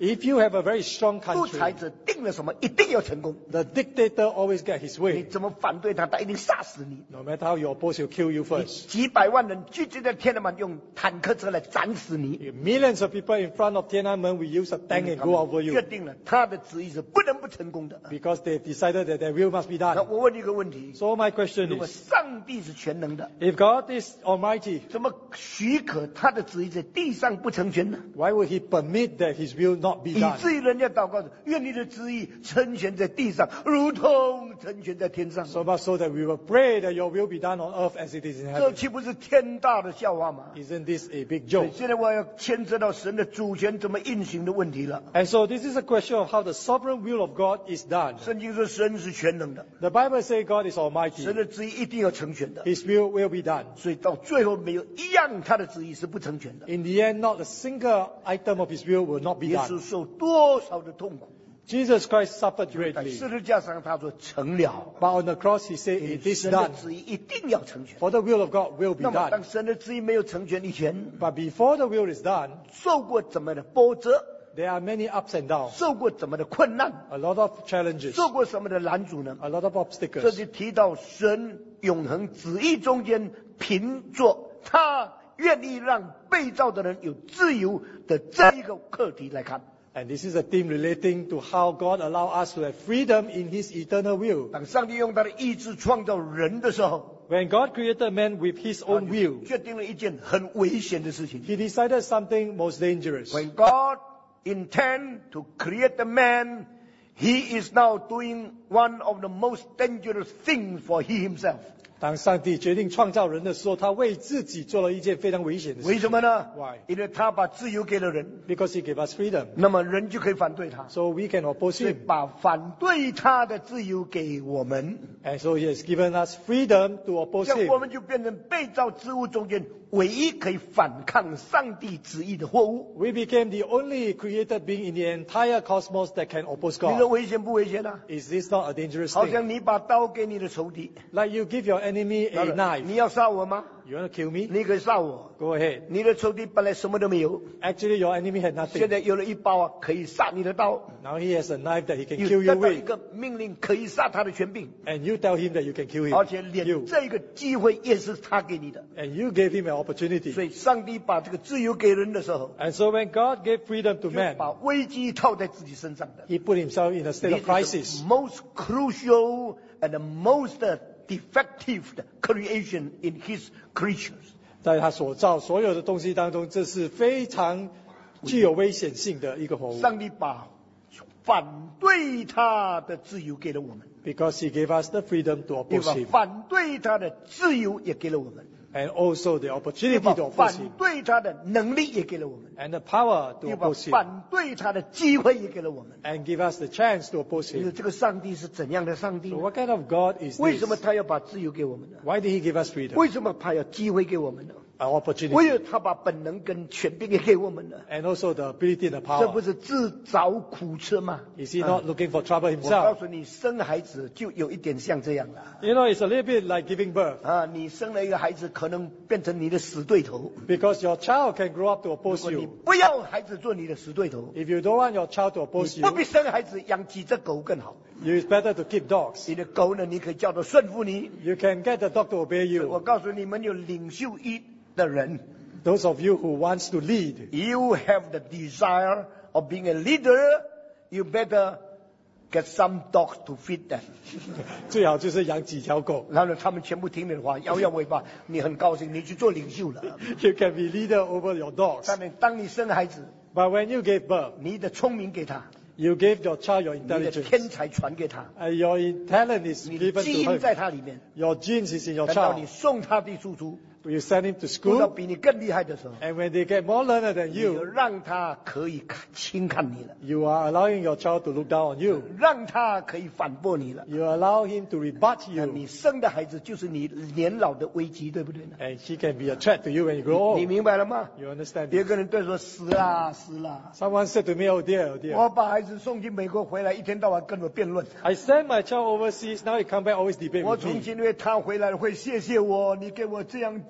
[SPEAKER 2] If you have a very strong
[SPEAKER 1] 独裁
[SPEAKER 2] country,
[SPEAKER 1] 者定了什么，一定要成功。
[SPEAKER 2] the dictator always get his
[SPEAKER 1] 你
[SPEAKER 2] way.
[SPEAKER 1] 怎么反对他，他一定杀死你。
[SPEAKER 2] No matter how you oppose, he'll kill you
[SPEAKER 1] 你
[SPEAKER 2] first.
[SPEAKER 1] 几百万人聚集在天安门，用坦克车来斩死你。
[SPEAKER 2] Millions of people in front of Tiananmen will use a tank and go over
[SPEAKER 1] 决
[SPEAKER 2] you
[SPEAKER 1] 定了他的旨意是不能不成功的。
[SPEAKER 2] because they've decided that their will must be
[SPEAKER 1] 那
[SPEAKER 2] done.
[SPEAKER 1] 我问你一个问题：
[SPEAKER 2] So my question
[SPEAKER 1] 如果
[SPEAKER 2] is,
[SPEAKER 1] 上帝是全能的，
[SPEAKER 2] if God is almighty,
[SPEAKER 1] 怎么许可他的旨意在地上不成全呢？
[SPEAKER 2] why would he permit that his will not be
[SPEAKER 1] 以
[SPEAKER 2] done?
[SPEAKER 1] 至于人家祷告着：愿你的旨意成全在地上，如同成全在天上。
[SPEAKER 2] So much so that we will pray that your will be done on earth as it is in
[SPEAKER 1] 这
[SPEAKER 2] heaven.
[SPEAKER 1] 岂不是天大的笑话吗？
[SPEAKER 2] Isn't this a big
[SPEAKER 1] 所以
[SPEAKER 2] joke?
[SPEAKER 1] 现在我要牵扯到神的主权怎么运行的问题了。
[SPEAKER 2] And so this is a question of how the sovereign will of God is done.
[SPEAKER 1] 圣经说神是全能的，
[SPEAKER 2] The Bible says God is
[SPEAKER 1] 神
[SPEAKER 2] almighty.
[SPEAKER 1] 的旨意一定要成全的，
[SPEAKER 2] His will will be done.
[SPEAKER 1] 所以到最后没有一样他的旨意是不成全的。
[SPEAKER 2] In the end, not a single item of his will will not be
[SPEAKER 1] 耶稣
[SPEAKER 2] done.
[SPEAKER 1] 受多少的痛苦，
[SPEAKER 2] Jesus Christ suffered
[SPEAKER 1] 在
[SPEAKER 2] greatly.
[SPEAKER 1] 十字架上他说成了，
[SPEAKER 2] But on the cross he said, it is
[SPEAKER 1] 神的
[SPEAKER 2] done.
[SPEAKER 1] 旨意一定要成全。
[SPEAKER 2] For the will of God will be
[SPEAKER 1] 那么
[SPEAKER 2] done.
[SPEAKER 1] 当神的旨意没有成全以前，
[SPEAKER 2] But before the will is done,
[SPEAKER 1] 受过怎么的波折，
[SPEAKER 2] there are many ups and downs,
[SPEAKER 1] 受过怎么的困难，
[SPEAKER 2] a lot of challenges,
[SPEAKER 1] 受过什么的拦阻呢？
[SPEAKER 2] a lot of
[SPEAKER 1] 这
[SPEAKER 2] obstacles.
[SPEAKER 1] 就提到神永恒旨意中间凭着他愿意让被造的人有自由的这一个课题来看。
[SPEAKER 2] And this is a theme relating to how God allows us to have freedom in his eternal will.
[SPEAKER 1] 当上帝用他的意志创造人的时候，
[SPEAKER 2] When God created man with his own will,
[SPEAKER 1] 决定了一件很危险的事情。
[SPEAKER 2] he decided something most dangerous.
[SPEAKER 1] When God intend to create the man, he is now doing one of the most dangerous things for he himself.
[SPEAKER 2] 当上帝决定创造人的时候，他为自己做了一件非常危险的
[SPEAKER 1] 为
[SPEAKER 2] 事，
[SPEAKER 1] 什么呢？
[SPEAKER 2] Why?
[SPEAKER 1] 因为他把自由给了人，
[SPEAKER 2] because he gave us freedom.
[SPEAKER 1] 那么人就可以反对他，
[SPEAKER 2] So we can oppose
[SPEAKER 1] 所以
[SPEAKER 2] him.
[SPEAKER 1] 把反对他的自由给我们，
[SPEAKER 2] And so he has given us freedom to oppose
[SPEAKER 1] 这样我
[SPEAKER 2] him.
[SPEAKER 1] 们就变成被造之物中间唯一可以反抗上帝旨意的货物。
[SPEAKER 2] We became the only created being in the entire cosmos that can oppose
[SPEAKER 1] 你说
[SPEAKER 2] God.
[SPEAKER 1] 危险不危险啊？
[SPEAKER 2] Is this not a dangerous
[SPEAKER 1] 好
[SPEAKER 2] thing?
[SPEAKER 1] 像你把刀给你的仇敌，
[SPEAKER 2] Like you give your enemy a
[SPEAKER 1] 你
[SPEAKER 2] knife.
[SPEAKER 1] 要杀我吗？
[SPEAKER 2] You want to kill me?
[SPEAKER 1] 你可以杀我。
[SPEAKER 2] Go ahead.
[SPEAKER 1] 你的仇敌本来什么都没有，
[SPEAKER 2] Actually, your enemy had
[SPEAKER 1] 现
[SPEAKER 2] nothing.
[SPEAKER 1] 在有了一把啊可以杀你的刀，
[SPEAKER 2] Now he has a knife that he can
[SPEAKER 1] 有
[SPEAKER 2] kill
[SPEAKER 1] 得
[SPEAKER 2] you
[SPEAKER 1] 到一
[SPEAKER 2] with.
[SPEAKER 1] 个命令可以杀他的权柄，
[SPEAKER 2] And you tell him that you can kill
[SPEAKER 1] 而
[SPEAKER 2] him.
[SPEAKER 1] 且连
[SPEAKER 2] You.
[SPEAKER 1] 这个机会也是他给你的。
[SPEAKER 2] And you gave him an opportunity.
[SPEAKER 1] 所以上帝把这个自由给人的时候，
[SPEAKER 2] And so when God gave freedom to
[SPEAKER 1] 就
[SPEAKER 2] man,
[SPEAKER 1] 把危机套在自己身上的。
[SPEAKER 2] he put himself in a state of
[SPEAKER 1] This is
[SPEAKER 2] crisis.
[SPEAKER 1] the most crucial and the most defective creation in his creatures.
[SPEAKER 2] 在他所造所有的东西当中，这是非常具有危险性的一个活物。
[SPEAKER 1] 上帝把反对他的自由给了我们，
[SPEAKER 2] Because he gave us the freedom to
[SPEAKER 1] 也
[SPEAKER 2] oppose
[SPEAKER 1] 把
[SPEAKER 2] him.
[SPEAKER 1] 反对他的自由也给了我们，
[SPEAKER 2] And also the
[SPEAKER 1] 也
[SPEAKER 2] opportunity
[SPEAKER 1] 把
[SPEAKER 2] to oppose
[SPEAKER 1] 反
[SPEAKER 2] him.
[SPEAKER 1] 对他的能力也给了我们，
[SPEAKER 2] And the power to
[SPEAKER 1] 也把
[SPEAKER 2] oppose him.
[SPEAKER 1] 反对他的机会也给了我们。
[SPEAKER 2] And give us the chance to oppose
[SPEAKER 1] 你说
[SPEAKER 2] him.
[SPEAKER 1] 这个上帝是怎样的上帝
[SPEAKER 2] So
[SPEAKER 1] 呢？
[SPEAKER 2] what kind of God is
[SPEAKER 1] 为什么
[SPEAKER 2] this?
[SPEAKER 1] 他要把自由给我们呢？
[SPEAKER 2] Why did he give us freedom?
[SPEAKER 1] 为什么他要机会给我们呢？
[SPEAKER 2] An
[SPEAKER 1] 唯
[SPEAKER 2] opportunity.
[SPEAKER 1] 有他把本能跟权柄也给我们呢？
[SPEAKER 2] And also the ability and the
[SPEAKER 1] 这不
[SPEAKER 2] power.
[SPEAKER 1] 是自找苦吃吗？
[SPEAKER 2] Is he not looking for trouble
[SPEAKER 1] 我告
[SPEAKER 2] himself?
[SPEAKER 1] 诉你，生孩子就有一点像这样了。
[SPEAKER 2] You know, it's a little bit like giving birth.
[SPEAKER 1] 啊，你生了一个孩子，可能变成你的死对头。
[SPEAKER 2] Because your child can grow up to
[SPEAKER 1] 如
[SPEAKER 2] oppose
[SPEAKER 1] 果你
[SPEAKER 2] you.
[SPEAKER 1] 不要孩子做你的死对头，
[SPEAKER 2] If you don't want your child to oppose
[SPEAKER 1] 你不比
[SPEAKER 2] you,
[SPEAKER 1] 生孩子养几只狗更好。
[SPEAKER 2] it's better to keep dogs.
[SPEAKER 1] 你的狗呢，你可以叫它顺服你。
[SPEAKER 2] You can get the dog to obey
[SPEAKER 1] 我
[SPEAKER 2] you.
[SPEAKER 1] 告诉你们，有领袖一的人
[SPEAKER 2] Those of you who wants to lead,
[SPEAKER 1] ，you have the desire of being a leader, you better get some dogs to feed them。
[SPEAKER 2] 最好就是养几条狗。
[SPEAKER 1] 然后呢，他们全部听你的话，摇摇尾巴，你很高兴，你去做领袖了。
[SPEAKER 2] You can be leader over your dogs.
[SPEAKER 1] 但是当你生孩子，
[SPEAKER 2] But when you gave birth,
[SPEAKER 1] 你的聪明给他，
[SPEAKER 2] you gave your child your
[SPEAKER 1] 你的
[SPEAKER 2] intelligence.
[SPEAKER 1] 天才传给他，
[SPEAKER 2] And your talent is
[SPEAKER 1] 你的
[SPEAKER 2] given
[SPEAKER 1] 基
[SPEAKER 2] to
[SPEAKER 1] 因
[SPEAKER 2] him.
[SPEAKER 1] 在他里面。
[SPEAKER 2] Your genes is in your
[SPEAKER 1] 等到你
[SPEAKER 2] child.
[SPEAKER 1] 送他的输出，
[SPEAKER 2] You send him to
[SPEAKER 1] 读到
[SPEAKER 2] school,
[SPEAKER 1] 比你更厉害的时候，
[SPEAKER 2] and when they get more learned than
[SPEAKER 1] 你就
[SPEAKER 2] you,
[SPEAKER 1] 让他可以看轻看你了，
[SPEAKER 2] you are allowing your child to look down on you.
[SPEAKER 1] 让他可以反驳你了。
[SPEAKER 2] You allow him to rebut
[SPEAKER 1] 那
[SPEAKER 2] you.
[SPEAKER 1] 你生的孩子就是你年老的危机，对不对呢？
[SPEAKER 2] And he can be a threat to you when you grow
[SPEAKER 1] 你
[SPEAKER 2] old.
[SPEAKER 1] 明白了吗？
[SPEAKER 2] You understand
[SPEAKER 1] 有
[SPEAKER 2] this?
[SPEAKER 1] 个人对说死啦死啦，
[SPEAKER 2] Someone said to me, oh dear, oh dear.
[SPEAKER 1] 我把孩子送去美国回来，一天到晚跟我辩论。
[SPEAKER 2] I sent my child overseas, now he come back always debate
[SPEAKER 1] 我
[SPEAKER 2] with
[SPEAKER 1] 从
[SPEAKER 2] me.
[SPEAKER 1] 今因为他回来了会谢谢我，你给我这样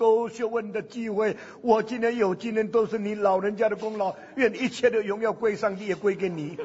[SPEAKER 1] 多学问的机会，我今天有今天都是你老人家的功劳，愿一切的荣耀归上帝，也归给你。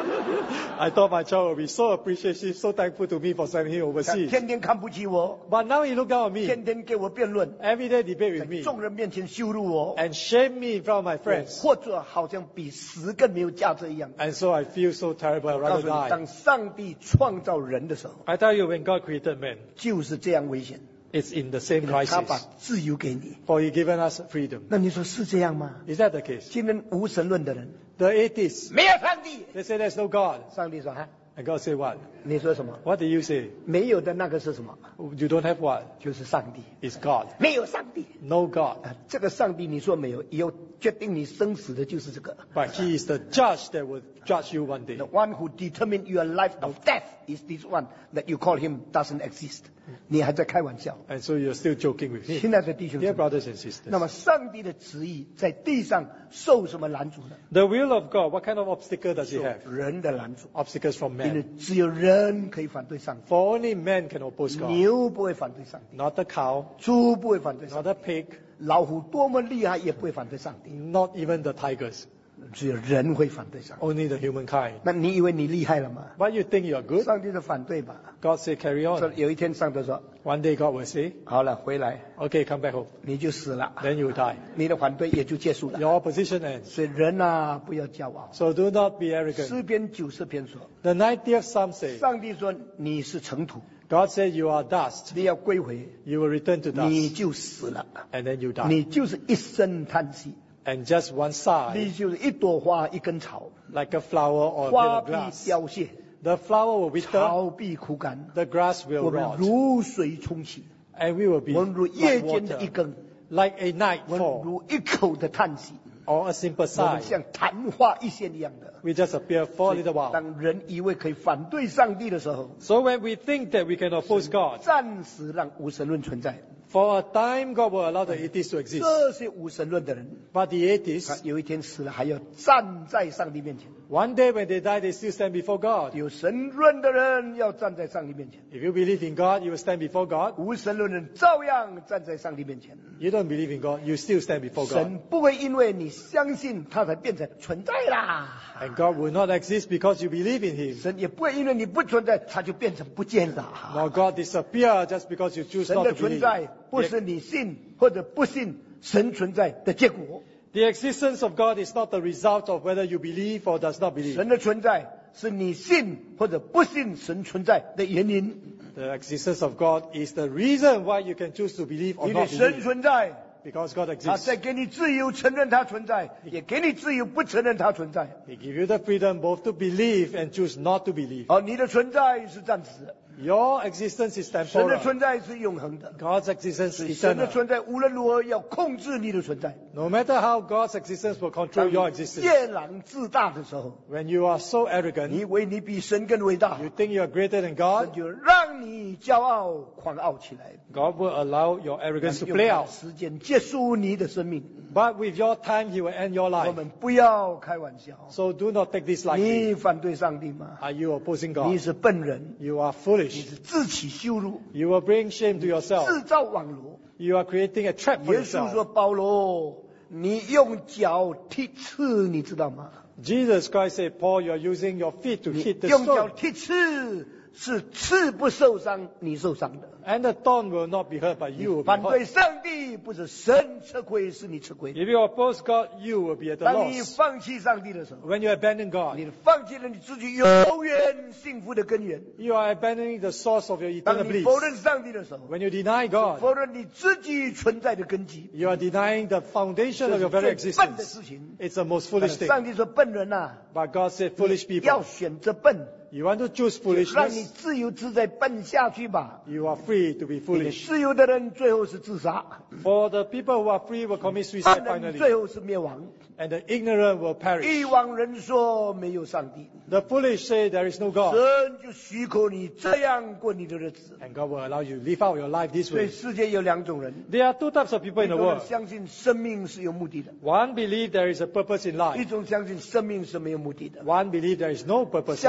[SPEAKER 2] I thought my child would be so appreciative, so thankful to me for sending him overseas.
[SPEAKER 1] 天天看不起我，
[SPEAKER 2] But now he looked down on me,
[SPEAKER 1] 天天给我辩论，
[SPEAKER 2] every day debate
[SPEAKER 1] 在
[SPEAKER 2] with me,
[SPEAKER 1] 众人面前羞辱我，
[SPEAKER 2] and shame me in front of my friends.
[SPEAKER 1] 或者好像比死更没有价值一样。
[SPEAKER 2] And so I feel so terrible, I'd
[SPEAKER 1] 告
[SPEAKER 2] rather
[SPEAKER 1] 诉你，
[SPEAKER 2] die.
[SPEAKER 1] 当上帝创造人的时候，
[SPEAKER 2] I tell you, when God created man,
[SPEAKER 1] 就是这样危险。
[SPEAKER 2] it's in the same
[SPEAKER 1] 他把
[SPEAKER 2] crisis.
[SPEAKER 1] 自由给你，
[SPEAKER 2] For he given us freedom.
[SPEAKER 1] 那你说是这样吗？
[SPEAKER 2] Is that the case?
[SPEAKER 1] 今天无神论的人
[SPEAKER 2] The atheists,
[SPEAKER 1] 没有上帝，
[SPEAKER 2] they say there's no God.
[SPEAKER 1] 上帝说哈，
[SPEAKER 2] And God say what?
[SPEAKER 1] 你说什么？
[SPEAKER 2] What do you say?
[SPEAKER 1] 没有的那个是什么？
[SPEAKER 2] You don't have what?
[SPEAKER 1] 就是上帝，
[SPEAKER 2] It's God.
[SPEAKER 1] 没有上帝。
[SPEAKER 2] No God.
[SPEAKER 1] 啊，这个上帝你说没有，以后决定你生死的就是这个。
[SPEAKER 2] But he is the judge that will judge you one day.
[SPEAKER 1] The one who determines your life of death is this one that you call him doesn't exist。你还在开玩笑？
[SPEAKER 2] And so you're still joking with
[SPEAKER 1] 亲
[SPEAKER 2] me.
[SPEAKER 1] 爱的弟兄姊
[SPEAKER 2] Dear
[SPEAKER 1] 妹，
[SPEAKER 2] brothers and sisters.
[SPEAKER 1] 那么上帝的旨意在地上受什么拦阻呢？
[SPEAKER 2] The will of God, what kind of obstacle does he
[SPEAKER 1] 受
[SPEAKER 2] have?
[SPEAKER 1] 人的拦阻，
[SPEAKER 2] Obstacles from
[SPEAKER 1] 因为
[SPEAKER 2] man.
[SPEAKER 1] 只有人可以反对上帝，
[SPEAKER 2] For only man can oppose God.
[SPEAKER 1] 牛不会反对上帝，
[SPEAKER 2] Not the cow,
[SPEAKER 1] 猪不会反对上
[SPEAKER 2] not
[SPEAKER 1] 帝，
[SPEAKER 2] the pig,
[SPEAKER 1] 老虎多么厉害也不会反对上帝，
[SPEAKER 2] not even the tigers.
[SPEAKER 1] 只有人会反对上帝。
[SPEAKER 2] Only the humankind.
[SPEAKER 1] 那你以为你厉害了吗？
[SPEAKER 2] But you think you are good?
[SPEAKER 1] 上帝的反对吧。
[SPEAKER 2] God say carry
[SPEAKER 1] 说
[SPEAKER 2] on.
[SPEAKER 1] 有一天上帝说
[SPEAKER 2] One day God will say,
[SPEAKER 1] 好了，回来
[SPEAKER 2] okay, come back home.
[SPEAKER 1] 你就死了，
[SPEAKER 2] Then you will die.
[SPEAKER 1] 你的反对也就结束了。
[SPEAKER 2] Your opposition ends.
[SPEAKER 1] 所以人啊，不要骄傲。
[SPEAKER 2] So do not be arrogant.
[SPEAKER 1] 诗篇九十篇说，
[SPEAKER 2] The ninetieth Psalm says,
[SPEAKER 1] 上帝说你是尘土，
[SPEAKER 2] God said you are dust.
[SPEAKER 1] 你要归回，
[SPEAKER 2] You will return to
[SPEAKER 1] 你
[SPEAKER 2] dust.
[SPEAKER 1] 就死了，
[SPEAKER 2] And then you die.
[SPEAKER 1] 你就是一声叹息，
[SPEAKER 2] And just one
[SPEAKER 1] 你
[SPEAKER 2] sigh,
[SPEAKER 1] 就是一朵花一根草，
[SPEAKER 2] like a flower or a
[SPEAKER 1] 花
[SPEAKER 2] blade
[SPEAKER 1] 必
[SPEAKER 2] of grass.
[SPEAKER 1] 凋谢，
[SPEAKER 2] The flower will wither,
[SPEAKER 1] 草必枯干，
[SPEAKER 2] the grass will
[SPEAKER 1] 我们
[SPEAKER 2] rot,
[SPEAKER 1] 如水冲洗，
[SPEAKER 2] and we will be
[SPEAKER 1] 我们如夜
[SPEAKER 2] like
[SPEAKER 1] 间的一
[SPEAKER 2] water,
[SPEAKER 1] 根，
[SPEAKER 2] like a
[SPEAKER 1] 我们
[SPEAKER 2] nightfall
[SPEAKER 1] 如一口的叹息，
[SPEAKER 2] or a simple
[SPEAKER 1] 我们
[SPEAKER 2] sigh.
[SPEAKER 1] 像昙花一现一样的。
[SPEAKER 2] We just appear for a little while.
[SPEAKER 1] 当人以为可以反对上帝的时候，
[SPEAKER 2] So when we think that we can oppose God,
[SPEAKER 1] 暂时让无神论存在。
[SPEAKER 2] for a time God will allow the atheists to exist.
[SPEAKER 1] 这些无神论的人，
[SPEAKER 2] But the
[SPEAKER 1] 他
[SPEAKER 2] atheists,
[SPEAKER 1] 有一天死了，还要站在上帝面前。
[SPEAKER 2] one day when they die, they still stand before God.
[SPEAKER 1] 有神论的人要站在上帝面前，
[SPEAKER 2] If you believe in God, you will stand before God.
[SPEAKER 1] 无神论人照样站在上帝面前。
[SPEAKER 2] You don't believe in God, you still stand before God.
[SPEAKER 1] 神不会因为你相信他才变成存在啦，
[SPEAKER 2] And God will not exist because you believe in Him.
[SPEAKER 1] 神也不会因为你不存在，他就变成不见了。
[SPEAKER 2] Nor God disappear just because you choose
[SPEAKER 1] 神
[SPEAKER 2] not
[SPEAKER 1] 的
[SPEAKER 2] to
[SPEAKER 1] 存
[SPEAKER 2] believe.
[SPEAKER 1] 在不是你信或者不信神存在的结果，
[SPEAKER 2] The existence of God is not the result of whether you believe or does not believe.
[SPEAKER 1] 神的存在是你信或者不信神存在的原因。
[SPEAKER 2] The existence of God is the reason why you can choose to believe or
[SPEAKER 1] 因为
[SPEAKER 2] not
[SPEAKER 1] 神
[SPEAKER 2] believe.
[SPEAKER 1] 存在，
[SPEAKER 2] Because God
[SPEAKER 1] 他
[SPEAKER 2] exists.
[SPEAKER 1] 在给你自由承认他存在，也给你自由不承认他存在。
[SPEAKER 2] He give you the freedom both to believe and choose not to believe.
[SPEAKER 1] 而你的存在是暂时的，
[SPEAKER 2] Your existence is
[SPEAKER 1] 神的
[SPEAKER 2] temporal.
[SPEAKER 1] 存在是永恒的。
[SPEAKER 2] God's existence
[SPEAKER 1] 所以
[SPEAKER 2] is
[SPEAKER 1] 神的
[SPEAKER 2] eternal.
[SPEAKER 1] 存在无论如何要控制你的存在。
[SPEAKER 2] No matter how God's existence will control
[SPEAKER 1] 当
[SPEAKER 2] your
[SPEAKER 1] 你
[SPEAKER 2] existence.
[SPEAKER 1] 夜郎自大的时候，
[SPEAKER 2] When you are so
[SPEAKER 1] 你
[SPEAKER 2] arrogant,
[SPEAKER 1] 以为你比神更伟大，
[SPEAKER 2] you think you are greater than
[SPEAKER 1] 神
[SPEAKER 2] God,
[SPEAKER 1] 就让你骄傲狂傲起来，
[SPEAKER 2] God will allow your arrogance to
[SPEAKER 1] 用
[SPEAKER 2] play
[SPEAKER 1] 他的
[SPEAKER 2] out.
[SPEAKER 1] 时间结束你的生命。
[SPEAKER 2] But with your time, He will end your
[SPEAKER 1] 我
[SPEAKER 2] life.
[SPEAKER 1] 们不要开玩笑。
[SPEAKER 2] So do not take this lightly.
[SPEAKER 1] 你反对上帝吗？
[SPEAKER 2] Are you opposing
[SPEAKER 1] 你
[SPEAKER 2] God?
[SPEAKER 1] 是笨人，
[SPEAKER 2] You are
[SPEAKER 1] 你
[SPEAKER 2] foolish.
[SPEAKER 1] 是自取羞辱，
[SPEAKER 2] You will bring shame to
[SPEAKER 1] 制
[SPEAKER 2] yourself.
[SPEAKER 1] 造网罗。
[SPEAKER 2] You are creating a trap for
[SPEAKER 1] 耶稣说：“
[SPEAKER 2] yourself.
[SPEAKER 1] 保罗，你用脚踢刺，你知道吗？
[SPEAKER 2] Jesus Christ said, Paul, you are using your feet to
[SPEAKER 1] 你
[SPEAKER 2] hit the
[SPEAKER 1] 用脚
[SPEAKER 2] stone.
[SPEAKER 1] 踢刺是刺不受伤，你受伤的。
[SPEAKER 2] And the thorn will not be hurt, but you will
[SPEAKER 1] 反
[SPEAKER 2] be
[SPEAKER 1] 对
[SPEAKER 2] hurt.
[SPEAKER 1] 上帝不是神吃亏，是你吃亏。
[SPEAKER 2] If you oppose God, you will be at the
[SPEAKER 1] 当你
[SPEAKER 2] loss.
[SPEAKER 1] 放弃上帝的时候，
[SPEAKER 2] When you abandon
[SPEAKER 1] 你
[SPEAKER 2] God,
[SPEAKER 1] 放弃了你自己永远幸福的根源。
[SPEAKER 2] you are abandoning the source of your
[SPEAKER 1] 当
[SPEAKER 2] eternal
[SPEAKER 1] 你否认
[SPEAKER 2] bliss.
[SPEAKER 1] 上帝的时候，
[SPEAKER 2] When you deny God,
[SPEAKER 1] 否认你自己存在的根基，
[SPEAKER 2] you are denying the foundation
[SPEAKER 1] 这
[SPEAKER 2] of
[SPEAKER 1] 是
[SPEAKER 2] your very
[SPEAKER 1] 最笨的
[SPEAKER 2] existence.
[SPEAKER 1] 事情。
[SPEAKER 2] It's the most foolish thing.
[SPEAKER 1] 上帝说：“笨人呐、
[SPEAKER 2] But God said, foolish
[SPEAKER 1] 要
[SPEAKER 2] people,
[SPEAKER 1] 选择笨，
[SPEAKER 2] you want to choose
[SPEAKER 1] 让你
[SPEAKER 2] foolishness,
[SPEAKER 1] 自由自在笨下去吧。
[SPEAKER 2] you are free to be
[SPEAKER 1] 你的
[SPEAKER 2] foolish.
[SPEAKER 1] 自由的人最后是自杀，
[SPEAKER 2] For the people who are free will commit
[SPEAKER 1] 笨
[SPEAKER 2] suicide
[SPEAKER 1] 人
[SPEAKER 2] finally,
[SPEAKER 1] 最后是灭亡。
[SPEAKER 2] and the ignorant will
[SPEAKER 1] 一
[SPEAKER 2] perish.
[SPEAKER 1] 往人说没有上帝，
[SPEAKER 2] The foolish say there is no God,
[SPEAKER 1] 神就许可你这样过你的日子。
[SPEAKER 2] and God will allow you to live out your life this
[SPEAKER 1] 所以
[SPEAKER 2] way.
[SPEAKER 1] 世界有两种人，
[SPEAKER 2] There are two types of people
[SPEAKER 1] 一
[SPEAKER 2] in the
[SPEAKER 1] 种人
[SPEAKER 2] world.
[SPEAKER 1] 相信生命是有目的的，
[SPEAKER 2] One believe there is a purpose in
[SPEAKER 1] 一
[SPEAKER 2] life.
[SPEAKER 1] 种相信生命是没有目的的。
[SPEAKER 2] One believe there is no purpose in
[SPEAKER 1] 相信
[SPEAKER 2] life.
[SPEAKER 1] 生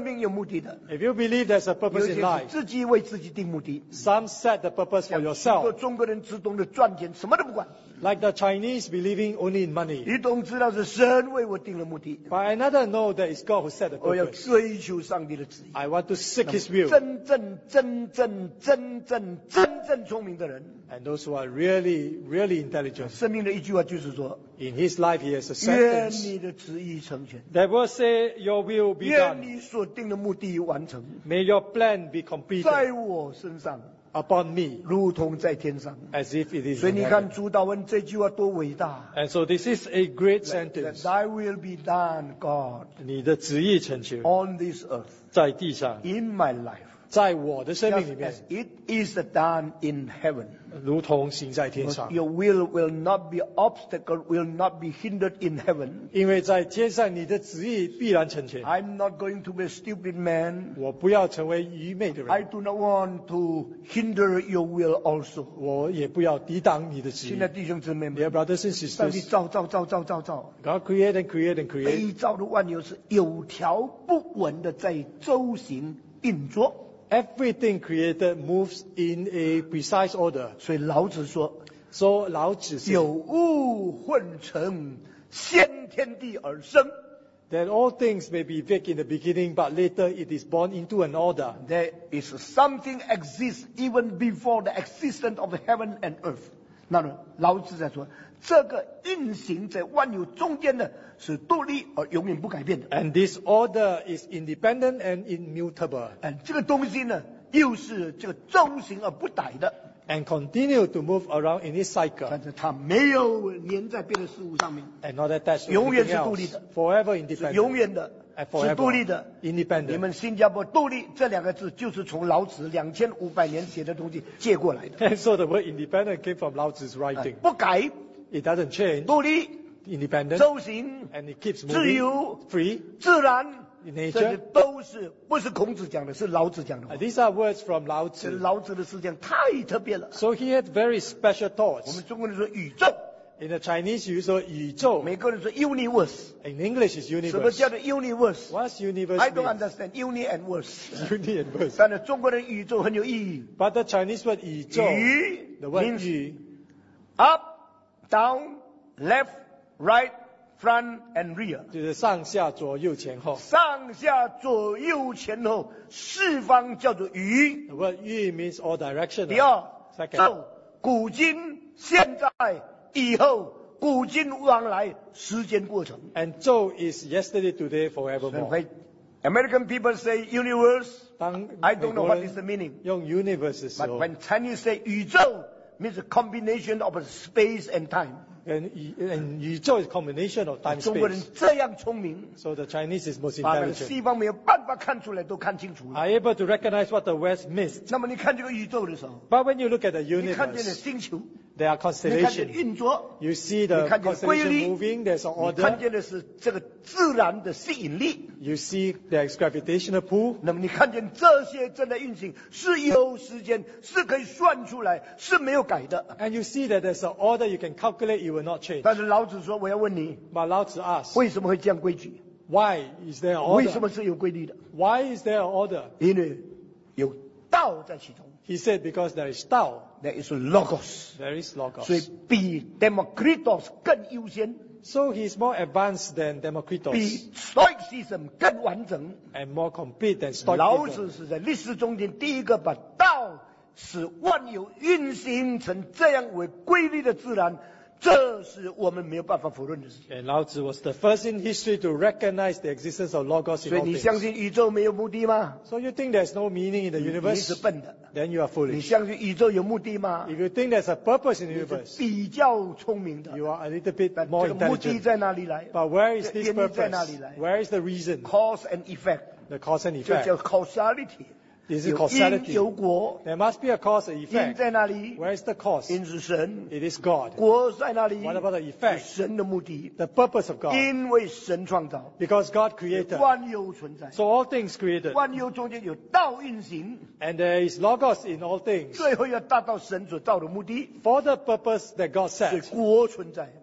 [SPEAKER 1] 生命有目的的，
[SPEAKER 2] If you believe there's a
[SPEAKER 1] 有
[SPEAKER 2] purpose
[SPEAKER 1] 些
[SPEAKER 2] in
[SPEAKER 1] 是
[SPEAKER 2] life,
[SPEAKER 1] 自己为自己定目的。
[SPEAKER 2] some set the purpose for
[SPEAKER 1] 像许多
[SPEAKER 2] yourself.
[SPEAKER 1] 中国人只懂得赚钱，什么都不管。
[SPEAKER 2] Like the Chinese believing only in money.
[SPEAKER 1] 一懂知道是神为我定了目的，
[SPEAKER 2] But another know that it's God who set the
[SPEAKER 1] 我要
[SPEAKER 2] purpose.
[SPEAKER 1] 追求上帝的旨意。
[SPEAKER 2] I want to seek His will.
[SPEAKER 1] 真正真正真正真正聪明的人，
[SPEAKER 2] And those who are really, really intelligent,
[SPEAKER 1] 生命的一句话就是说：
[SPEAKER 2] in his life he has a
[SPEAKER 1] 愿
[SPEAKER 2] sentence
[SPEAKER 1] 你的旨意成全，
[SPEAKER 2] that will say, Your will be
[SPEAKER 1] 愿
[SPEAKER 2] done.
[SPEAKER 1] 你所定的目的完成，
[SPEAKER 2] May your plan be
[SPEAKER 1] 在
[SPEAKER 2] completed
[SPEAKER 1] 我身上，
[SPEAKER 2] upon me,
[SPEAKER 1] 如同在天上。
[SPEAKER 2] as if it is
[SPEAKER 1] 所以
[SPEAKER 2] in
[SPEAKER 1] 你
[SPEAKER 2] heaven.
[SPEAKER 1] 看主祷文这句话多伟大
[SPEAKER 2] And so this is a great
[SPEAKER 1] ！That
[SPEAKER 2] sentence.
[SPEAKER 1] Thy will be done, God,
[SPEAKER 2] 你的旨意成全
[SPEAKER 1] on this earth,
[SPEAKER 2] 在地上，
[SPEAKER 1] in my life,
[SPEAKER 2] 在我的生命里
[SPEAKER 1] just
[SPEAKER 2] 面
[SPEAKER 1] as，it is done in heaven.
[SPEAKER 2] 如同行在天上。
[SPEAKER 1] Your will will not be obstacle, will not be hindered in heaven.
[SPEAKER 2] 因为在天上，你的旨意必然成全。
[SPEAKER 1] I'm not going to be a stupid man.
[SPEAKER 2] 我不要成为愚昧的
[SPEAKER 1] I
[SPEAKER 2] 人，
[SPEAKER 1] do not want to hinder your will also.
[SPEAKER 2] 我也不要抵挡你的旨意
[SPEAKER 1] 现。在弟兄姊妹
[SPEAKER 2] Dear
[SPEAKER 1] 们，
[SPEAKER 2] brothers and
[SPEAKER 1] 上帝
[SPEAKER 2] sisters,
[SPEAKER 1] 造造造造造造，
[SPEAKER 2] God create and create and create.
[SPEAKER 1] 被造的万有是有条不紊的在周行运作。
[SPEAKER 2] Everything created moves in a precise order.
[SPEAKER 1] 所以老子说
[SPEAKER 2] So 老子 said
[SPEAKER 1] 有物混成，先天地而生。
[SPEAKER 2] that all things may be vague in the beginning, but later it is born into an order.
[SPEAKER 1] There is something exists even before the existence of heaven and earth. 那么老子在说，这个运行在万有中间的是独立而永远不改变的。
[SPEAKER 2] And this order is independent and immutable,
[SPEAKER 1] 哎，这个东西呢，又是这个周行而不逮的，
[SPEAKER 2] and continue to move around in its cycle,
[SPEAKER 1] 但是它没有粘在别的事物上面，
[SPEAKER 2] and not attached to
[SPEAKER 1] 永远
[SPEAKER 2] anything
[SPEAKER 1] 是独立
[SPEAKER 2] else.
[SPEAKER 1] 的，
[SPEAKER 2] Forever
[SPEAKER 1] 是永
[SPEAKER 2] independent.
[SPEAKER 1] 远的，
[SPEAKER 2] And
[SPEAKER 1] 是独立
[SPEAKER 2] forever
[SPEAKER 1] 的。你
[SPEAKER 2] independent.
[SPEAKER 1] 们新加坡独立这两个字，就是从老子两千五百年写的东西借过来的，
[SPEAKER 2] And so the word independent came from Lao Tzu's
[SPEAKER 1] 哎
[SPEAKER 2] writing.
[SPEAKER 1] 不改，
[SPEAKER 2] It doesn't change.
[SPEAKER 1] 独立，
[SPEAKER 2] Independent.
[SPEAKER 1] 周行，
[SPEAKER 2] And it keeps
[SPEAKER 1] 自
[SPEAKER 2] moving.
[SPEAKER 1] 由，
[SPEAKER 2] Free.
[SPEAKER 1] 自然，
[SPEAKER 2] In
[SPEAKER 1] 这
[SPEAKER 2] nature.
[SPEAKER 1] 些都是不是孔子讲的，是老子讲的
[SPEAKER 2] Uh,
[SPEAKER 1] 话。
[SPEAKER 2] these are words from Lao
[SPEAKER 1] 这
[SPEAKER 2] Tzu.
[SPEAKER 1] 老子的思想太特别了。
[SPEAKER 2] So he had very special
[SPEAKER 1] 我
[SPEAKER 2] thoughts.
[SPEAKER 1] 们中国人说宇宙，
[SPEAKER 2] In the Chinese, you use the 宇宙.
[SPEAKER 1] 美国人说 universe。
[SPEAKER 2] In English, it's
[SPEAKER 1] 什么
[SPEAKER 2] universe.
[SPEAKER 1] 叫做 universe？
[SPEAKER 2] What's universe
[SPEAKER 1] I don't
[SPEAKER 2] mean?
[SPEAKER 1] understand uni and verse。
[SPEAKER 2] Uni and verse.
[SPEAKER 1] 但是中国人宇宙很有意义。
[SPEAKER 2] But the Chinese word 宇宙,
[SPEAKER 1] 宇
[SPEAKER 2] the word
[SPEAKER 1] means
[SPEAKER 2] 宇
[SPEAKER 1] up, down, left, right, front and rear。
[SPEAKER 2] 就是上下左右前后。
[SPEAKER 1] 上下左右前后四方叫做宇。
[SPEAKER 2] The word 宇 means all direction.
[SPEAKER 1] 第二，
[SPEAKER 2] Second.
[SPEAKER 1] 宙，古今现在以后，古今往来时间过程。
[SPEAKER 2] And 宙 is yesterday, today, forevermore.
[SPEAKER 1] When American people say universe,
[SPEAKER 2] 当
[SPEAKER 1] I don't know what is
[SPEAKER 2] 美
[SPEAKER 1] the
[SPEAKER 2] 国人
[SPEAKER 1] meaning.
[SPEAKER 2] 用 universe 的时
[SPEAKER 1] But
[SPEAKER 2] 候，
[SPEAKER 1] when Chinese say 宇宙 means a combination of space and time.
[SPEAKER 2] and 宇 and 宇宙 is combination of time
[SPEAKER 1] 中国人
[SPEAKER 2] space.
[SPEAKER 1] 这样聪明，
[SPEAKER 2] So the Chinese is most
[SPEAKER 1] 把那个
[SPEAKER 2] intelligent.
[SPEAKER 1] 西方没有办法看出来，都看清楚了。
[SPEAKER 2] Are able to recognize what the West missed.
[SPEAKER 1] 那么你看这个宇宙的时候，
[SPEAKER 2] But when you look at the
[SPEAKER 1] 你看见了
[SPEAKER 2] universe,
[SPEAKER 1] 星球，
[SPEAKER 2] there are
[SPEAKER 1] 你看见
[SPEAKER 2] constellations.
[SPEAKER 1] 运作，
[SPEAKER 2] You see the
[SPEAKER 1] 你看见规律，
[SPEAKER 2] constellation moving. There's an
[SPEAKER 1] 你看
[SPEAKER 2] order.
[SPEAKER 1] 见的是这个自然的吸引力。
[SPEAKER 2] You see there's gravitational pull.
[SPEAKER 1] 那么你看见这些正在运行，是有时间，是可以算出来，是没有改的。
[SPEAKER 2] And you see that there's an order you can calculate. It will not change.
[SPEAKER 1] 但是老子说，我要问你，
[SPEAKER 2] But Lao Tzu asks,
[SPEAKER 1] 为什么会这样规矩？
[SPEAKER 2] why is there an
[SPEAKER 1] 为什
[SPEAKER 2] order?
[SPEAKER 1] 么是有规律的？
[SPEAKER 2] Why is there an order?
[SPEAKER 1] 因为有道在其中
[SPEAKER 2] He said because there is Tao,
[SPEAKER 1] ，there is logos，
[SPEAKER 2] there is
[SPEAKER 1] 所以
[SPEAKER 2] Logos.
[SPEAKER 1] 比 Democritus 更优先，
[SPEAKER 2] So he's more advanced than
[SPEAKER 1] 比
[SPEAKER 2] Democritus
[SPEAKER 1] Stoicism 更完整。
[SPEAKER 2] and more complete than
[SPEAKER 1] 老
[SPEAKER 2] Stoicism.
[SPEAKER 1] 子是在历史中间第一个把道使万有运行成这样为规律的自然，这是我们没有办法否认的事情。
[SPEAKER 2] And Lao Tzu was the first in history to recognize the existence of Logos
[SPEAKER 1] 所
[SPEAKER 2] in
[SPEAKER 1] 以
[SPEAKER 2] all
[SPEAKER 1] 你相
[SPEAKER 2] things.
[SPEAKER 1] 信宇宙没有目的吗？
[SPEAKER 2] So you think there's no meaning in the
[SPEAKER 1] 你是
[SPEAKER 2] universe?
[SPEAKER 1] 笨的。
[SPEAKER 2] Then you are
[SPEAKER 1] 你
[SPEAKER 2] foolish.
[SPEAKER 1] 相信宇宙有目的吗？
[SPEAKER 2] If you think there's a purpose in the
[SPEAKER 1] 你是
[SPEAKER 2] universe,
[SPEAKER 1] 比较聪明的。
[SPEAKER 2] you are a little bit
[SPEAKER 1] 但
[SPEAKER 2] more
[SPEAKER 1] 这个目的
[SPEAKER 2] intelligent.
[SPEAKER 1] 在哪里来
[SPEAKER 2] But where is
[SPEAKER 1] 这
[SPEAKER 2] this
[SPEAKER 1] 原因在哪里
[SPEAKER 2] purpose?
[SPEAKER 1] 来
[SPEAKER 2] Where is the reason?
[SPEAKER 1] ？Cause and effect，
[SPEAKER 2] The cause and
[SPEAKER 1] 这叫
[SPEAKER 2] effect.
[SPEAKER 1] causality。
[SPEAKER 2] This is
[SPEAKER 1] 有因
[SPEAKER 2] causality.
[SPEAKER 1] 有果，
[SPEAKER 2] There must be a cause and
[SPEAKER 1] 因
[SPEAKER 2] effect.
[SPEAKER 1] 在哪里？
[SPEAKER 2] Where is the cause?
[SPEAKER 1] 因是神，
[SPEAKER 2] It is God.
[SPEAKER 1] 果在哪里？
[SPEAKER 2] What about the
[SPEAKER 1] 是
[SPEAKER 2] effect?
[SPEAKER 1] 神的目的，
[SPEAKER 2] The purpose of God.
[SPEAKER 1] 因为神创造，
[SPEAKER 2] Because God created.
[SPEAKER 1] 万有存在，
[SPEAKER 2] So all things created.
[SPEAKER 1] 万有中间有道运行，
[SPEAKER 2] And there is Logos in all things.
[SPEAKER 1] 最后要达到神所造的目的，
[SPEAKER 2] For the purpose that God
[SPEAKER 1] 所以
[SPEAKER 2] set.
[SPEAKER 1] 果存在。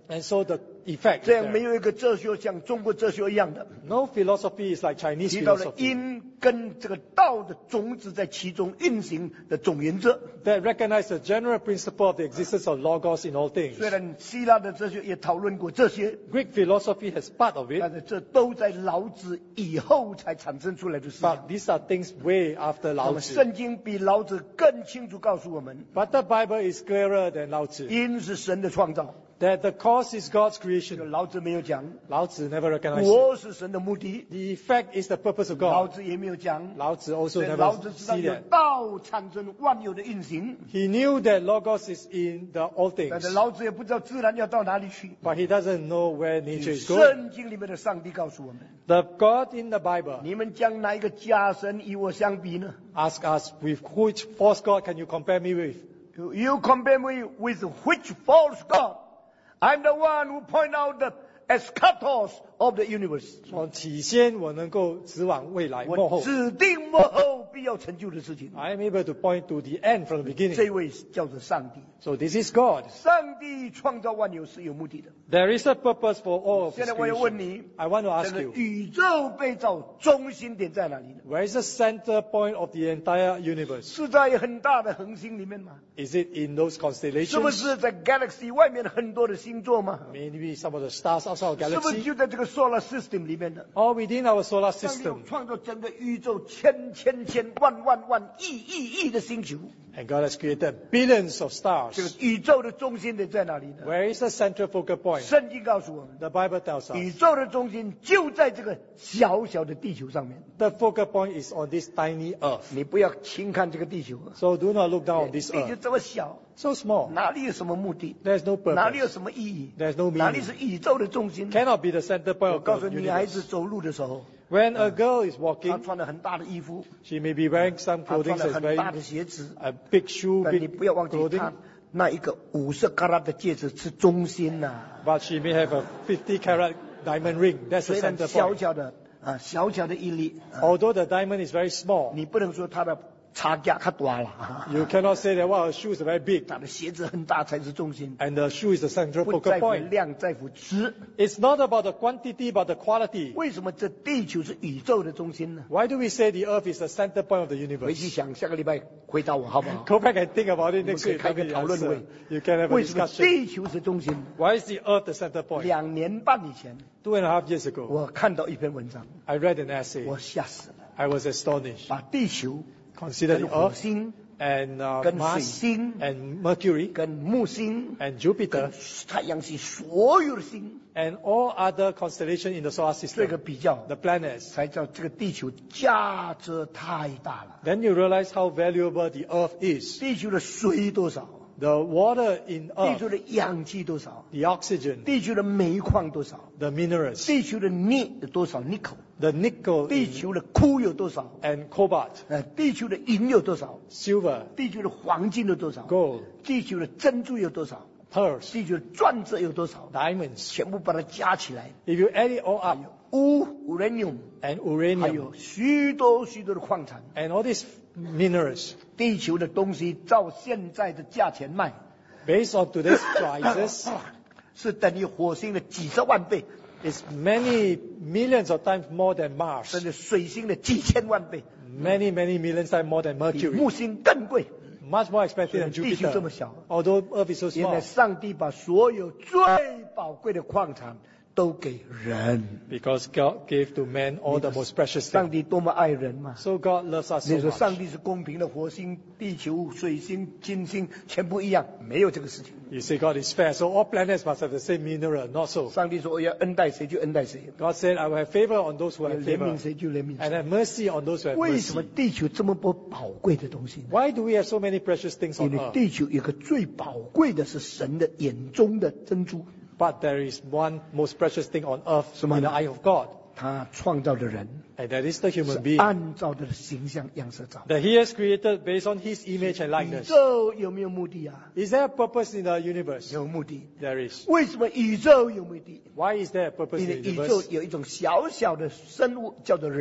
[SPEAKER 2] And so the effect
[SPEAKER 1] 这
[SPEAKER 2] is
[SPEAKER 1] 样没
[SPEAKER 2] there.
[SPEAKER 1] 有一个哲学像中国哲学一样的，
[SPEAKER 2] No philosophy is like Chinese
[SPEAKER 1] 提到了
[SPEAKER 2] philosophy
[SPEAKER 1] 因跟这个道的种子在其中运行的总原则。
[SPEAKER 2] that recognize the general principle of the existence of logos in all things.
[SPEAKER 1] 虽然希腊的哲学也讨论过这些，
[SPEAKER 2] Greek philosophy has part of
[SPEAKER 1] 但
[SPEAKER 2] it,
[SPEAKER 1] 是这都在老子以后才产生出来的思想。
[SPEAKER 2] but these are things way after
[SPEAKER 1] 那
[SPEAKER 2] Lao
[SPEAKER 1] 么
[SPEAKER 2] Tzu.
[SPEAKER 1] 圣经比老子更清楚告诉我们，
[SPEAKER 2] But the Bible is clearer than Lao Tzu.
[SPEAKER 1] 因是神的创造，
[SPEAKER 2] That the cause is God's
[SPEAKER 1] 这个
[SPEAKER 2] creation.
[SPEAKER 1] 老子没有讲；
[SPEAKER 2] Lao Tzu never recognized it.
[SPEAKER 1] 果是神的目的，
[SPEAKER 2] The effect is the purpose of
[SPEAKER 1] 老
[SPEAKER 2] God.
[SPEAKER 1] 子也没有讲。
[SPEAKER 2] Lao Tzu also
[SPEAKER 1] 所以老
[SPEAKER 2] never
[SPEAKER 1] 子知道
[SPEAKER 2] see
[SPEAKER 1] 有
[SPEAKER 2] that.
[SPEAKER 1] 道产生万有的运行，
[SPEAKER 2] He knew that logos is in the all
[SPEAKER 1] 但
[SPEAKER 2] things,
[SPEAKER 1] 是老子也不知道自然要到哪里去。
[SPEAKER 2] but he doesn't know where nature is going.
[SPEAKER 1] 圣经里面的上帝告诉我们，
[SPEAKER 2] The God in the Bible
[SPEAKER 1] 你们将哪一个假神与我相比呢？
[SPEAKER 2] asks us, with which false God can you compare me with?
[SPEAKER 1] You you compare me with which false god? I'm the one who point out the eschatos of the universe.
[SPEAKER 2] 从起先我能够指往未来幕
[SPEAKER 1] 我
[SPEAKER 2] 后。
[SPEAKER 1] 指定幕后必要成就的事情。
[SPEAKER 2] I am able to point to the end from the
[SPEAKER 1] 这
[SPEAKER 2] beginning.
[SPEAKER 1] 位叫做上帝。
[SPEAKER 2] So this is God.
[SPEAKER 1] 上帝创造万有是有目的的。
[SPEAKER 2] There is a purpose for all of
[SPEAKER 1] 现
[SPEAKER 2] this
[SPEAKER 1] 在我要问
[SPEAKER 2] creation.
[SPEAKER 1] 你，
[SPEAKER 2] I want to
[SPEAKER 1] 这
[SPEAKER 2] ask
[SPEAKER 1] 个
[SPEAKER 2] you,
[SPEAKER 1] 宇宙被造中心点在哪里呢？
[SPEAKER 2] where is the center point of the entire universe?
[SPEAKER 1] 是在很大的恒星里面吗？
[SPEAKER 2] Is it in those
[SPEAKER 1] 是不
[SPEAKER 2] constellations?
[SPEAKER 1] 是在 galaxy 外面很多的星座吗？
[SPEAKER 2] Maybe some of the stars outside of
[SPEAKER 1] 是不是
[SPEAKER 2] galaxy?
[SPEAKER 1] 就在这个 solar system 里面呢？
[SPEAKER 2] Or within our solar
[SPEAKER 1] 上帝有
[SPEAKER 2] system?
[SPEAKER 1] 创造整个宇宙千千千万万万亿亿亿的星球，
[SPEAKER 2] And God has created billions of
[SPEAKER 1] 这个
[SPEAKER 2] stars.
[SPEAKER 1] 宇宙的中心点在哪里呢？
[SPEAKER 2] Where is the central focal point?
[SPEAKER 1] 圣经告诉我们，
[SPEAKER 2] The Bible tells
[SPEAKER 1] 宇
[SPEAKER 2] us
[SPEAKER 1] 宙的中心就在这个小小的地球上面。
[SPEAKER 2] the focal point is on this tiny earth.
[SPEAKER 1] 你不要轻看这个地球啊，
[SPEAKER 2] So do not look down on
[SPEAKER 1] 地
[SPEAKER 2] this
[SPEAKER 1] 球
[SPEAKER 2] earth.
[SPEAKER 1] 这么小，
[SPEAKER 2] So small.
[SPEAKER 1] 哪里有什么目的？
[SPEAKER 2] There's no
[SPEAKER 1] 哪里有
[SPEAKER 2] purpose.
[SPEAKER 1] 什么意义？
[SPEAKER 2] There's no
[SPEAKER 1] 哪里
[SPEAKER 2] meaning.
[SPEAKER 1] 是宇宙的中心？
[SPEAKER 2] Cannot be the center point
[SPEAKER 1] 我
[SPEAKER 2] of
[SPEAKER 1] 告
[SPEAKER 2] the
[SPEAKER 1] 诉女孩子
[SPEAKER 2] universe.
[SPEAKER 1] 走路的时候，
[SPEAKER 2] When a girl is
[SPEAKER 1] 她
[SPEAKER 2] walking,
[SPEAKER 1] 穿了很大的衣服，
[SPEAKER 2] she may be wearing some
[SPEAKER 1] 她
[SPEAKER 2] clothing
[SPEAKER 1] 穿了
[SPEAKER 2] that's
[SPEAKER 1] 很
[SPEAKER 2] very
[SPEAKER 1] 大的鞋子，
[SPEAKER 2] a big shoe,
[SPEAKER 1] 但你
[SPEAKER 2] big
[SPEAKER 1] 不要忘记
[SPEAKER 2] clothing.
[SPEAKER 1] 她那一个五十卡拉的戒指是中心呐、
[SPEAKER 2] But she may have a fifty carat diamond ring. That's the
[SPEAKER 1] 虽然
[SPEAKER 2] center
[SPEAKER 1] 小
[SPEAKER 2] point.
[SPEAKER 1] 小的啊，小小的一粒，啊
[SPEAKER 2] Although the diamond is very small,
[SPEAKER 1] 你不能说她的差价太大了，
[SPEAKER 2] you cannot say that wow, her shoes are very big
[SPEAKER 1] 她的鞋子很大才是中心。
[SPEAKER 2] and the shoe is the central
[SPEAKER 1] 不
[SPEAKER 2] focal
[SPEAKER 1] 在乎
[SPEAKER 2] point.
[SPEAKER 1] 量，在乎质。
[SPEAKER 2] It's not about the quantity but the quality.
[SPEAKER 1] 为什么这地球是宇宙的中心呢？
[SPEAKER 2] Why do we say the earth is the center point of the
[SPEAKER 1] 回去
[SPEAKER 2] universe?
[SPEAKER 1] 想，下个礼拜回答我好不好？
[SPEAKER 2] Go back and think about it
[SPEAKER 1] 我们
[SPEAKER 2] next
[SPEAKER 1] 可以
[SPEAKER 2] week.
[SPEAKER 1] 开
[SPEAKER 2] Tell
[SPEAKER 1] 个
[SPEAKER 2] me the
[SPEAKER 1] 讨论
[SPEAKER 2] answer.
[SPEAKER 1] 会。
[SPEAKER 2] You can have a
[SPEAKER 1] 为什么
[SPEAKER 2] discussion.
[SPEAKER 1] 地球是中心？
[SPEAKER 2] Why is the earth the center point?
[SPEAKER 1] 两年半以前，
[SPEAKER 2] Two and a half years ago,
[SPEAKER 1] 我看到一篇文章，
[SPEAKER 2] I read an essay.
[SPEAKER 1] 我吓死了。
[SPEAKER 2] I was astonished.
[SPEAKER 1] 把地球
[SPEAKER 2] Consider
[SPEAKER 1] 跟
[SPEAKER 2] the
[SPEAKER 1] 火
[SPEAKER 2] earth
[SPEAKER 1] 星、
[SPEAKER 2] and uh,
[SPEAKER 1] 跟水
[SPEAKER 2] Mars
[SPEAKER 1] 星、
[SPEAKER 2] and Mercury
[SPEAKER 1] 跟木星、
[SPEAKER 2] and
[SPEAKER 1] 跟
[SPEAKER 2] Jupiter
[SPEAKER 1] 太阳系所有的星，
[SPEAKER 2] and all other constellations in the solar
[SPEAKER 1] 这个
[SPEAKER 2] system,
[SPEAKER 1] 比较，
[SPEAKER 2] the planets.
[SPEAKER 1] 才知道这个地球价值太大了。
[SPEAKER 2] Then you realize how valuable the earth is.
[SPEAKER 1] 地球的水多少？
[SPEAKER 2] The water in
[SPEAKER 1] 地球
[SPEAKER 2] earth,
[SPEAKER 1] 的氧气多少？
[SPEAKER 2] the oxygen,
[SPEAKER 1] 地球的煤矿多少？
[SPEAKER 2] the minerals,
[SPEAKER 1] 地球的镍有多少 nickel？
[SPEAKER 2] the nickel
[SPEAKER 1] 地
[SPEAKER 2] in-
[SPEAKER 1] 球的钴有多少？
[SPEAKER 2] and cobalt,
[SPEAKER 1] 呃，地球的银有多少？
[SPEAKER 2] silver,
[SPEAKER 1] 地球的黄金有多少？
[SPEAKER 2] gold,
[SPEAKER 1] 地球的珍珠有多少？
[SPEAKER 2] pearls,
[SPEAKER 1] 地球的钻石有多少？
[SPEAKER 2] diamonds.
[SPEAKER 1] 全部把它加起来，
[SPEAKER 2] If you add it all up,
[SPEAKER 1] 钨、uranium，
[SPEAKER 2] and
[SPEAKER 1] 还
[SPEAKER 2] uranium
[SPEAKER 1] 有许多许多的矿产。
[SPEAKER 2] and all these minerals,
[SPEAKER 1] 地球的东西照现在的价钱卖，
[SPEAKER 2] based on today's prices,
[SPEAKER 1] 是等于火星的几十万倍，
[SPEAKER 2] is many millions of times more than
[SPEAKER 1] 甚
[SPEAKER 2] Mars,
[SPEAKER 1] 至水星的几千万倍，
[SPEAKER 2] many, many millions times more than
[SPEAKER 1] 比
[SPEAKER 2] Mercury,
[SPEAKER 1] 木星更贵。
[SPEAKER 2] much more expensive than
[SPEAKER 1] 地球这么
[SPEAKER 2] Jupiter.
[SPEAKER 1] 小，
[SPEAKER 2] Although Earth is so
[SPEAKER 1] 原来
[SPEAKER 2] small,
[SPEAKER 1] 上帝把所有最宝贵的矿产都给人。
[SPEAKER 2] because God gave to man all the most precious
[SPEAKER 1] 上
[SPEAKER 2] things.
[SPEAKER 1] 帝多么爱人嘛！
[SPEAKER 2] So God loves us
[SPEAKER 1] 你
[SPEAKER 2] so
[SPEAKER 1] 说上
[SPEAKER 2] much.
[SPEAKER 1] 帝是公平的，火星、地球、水星、金星全部一样，没有这个事情。
[SPEAKER 2] You say God is fair, so all planets must have the same mineral. Not so.
[SPEAKER 1] 上帝说我要恩待谁就恩待谁，
[SPEAKER 2] God said, I will have favor on those who
[SPEAKER 1] 我要
[SPEAKER 2] have
[SPEAKER 1] 怜悯
[SPEAKER 2] favor
[SPEAKER 1] 谁就怜悯
[SPEAKER 2] and
[SPEAKER 1] 谁。
[SPEAKER 2] have mercy on those who have
[SPEAKER 1] 为什么
[SPEAKER 2] mercy.
[SPEAKER 1] 地球这么多宝贵的东西呢？
[SPEAKER 2] Why do we have so many precious things
[SPEAKER 1] 因
[SPEAKER 2] on
[SPEAKER 1] 为
[SPEAKER 2] earth?
[SPEAKER 1] 地球有个最宝贵的是神的眼中的珍珠，
[SPEAKER 2] But there is one most precious thing on earth
[SPEAKER 1] 什么呢？
[SPEAKER 2] in the eye of God,
[SPEAKER 1] 他创造的人
[SPEAKER 2] and that is the
[SPEAKER 1] 是
[SPEAKER 2] human being
[SPEAKER 1] 按照他的形象样式造。
[SPEAKER 2] that He has created based on His image and
[SPEAKER 1] 宇
[SPEAKER 2] likeness.
[SPEAKER 1] 宙有没有目的啊？
[SPEAKER 2] Is there a purpose in the universe?
[SPEAKER 1] 有目的。
[SPEAKER 2] There is.
[SPEAKER 1] 为什么宇宙有目的？
[SPEAKER 2] Why is there a purpose
[SPEAKER 1] 因
[SPEAKER 2] in
[SPEAKER 1] 为
[SPEAKER 2] the
[SPEAKER 1] 宇宙
[SPEAKER 2] universe?
[SPEAKER 1] 有一种小小的生物叫做人，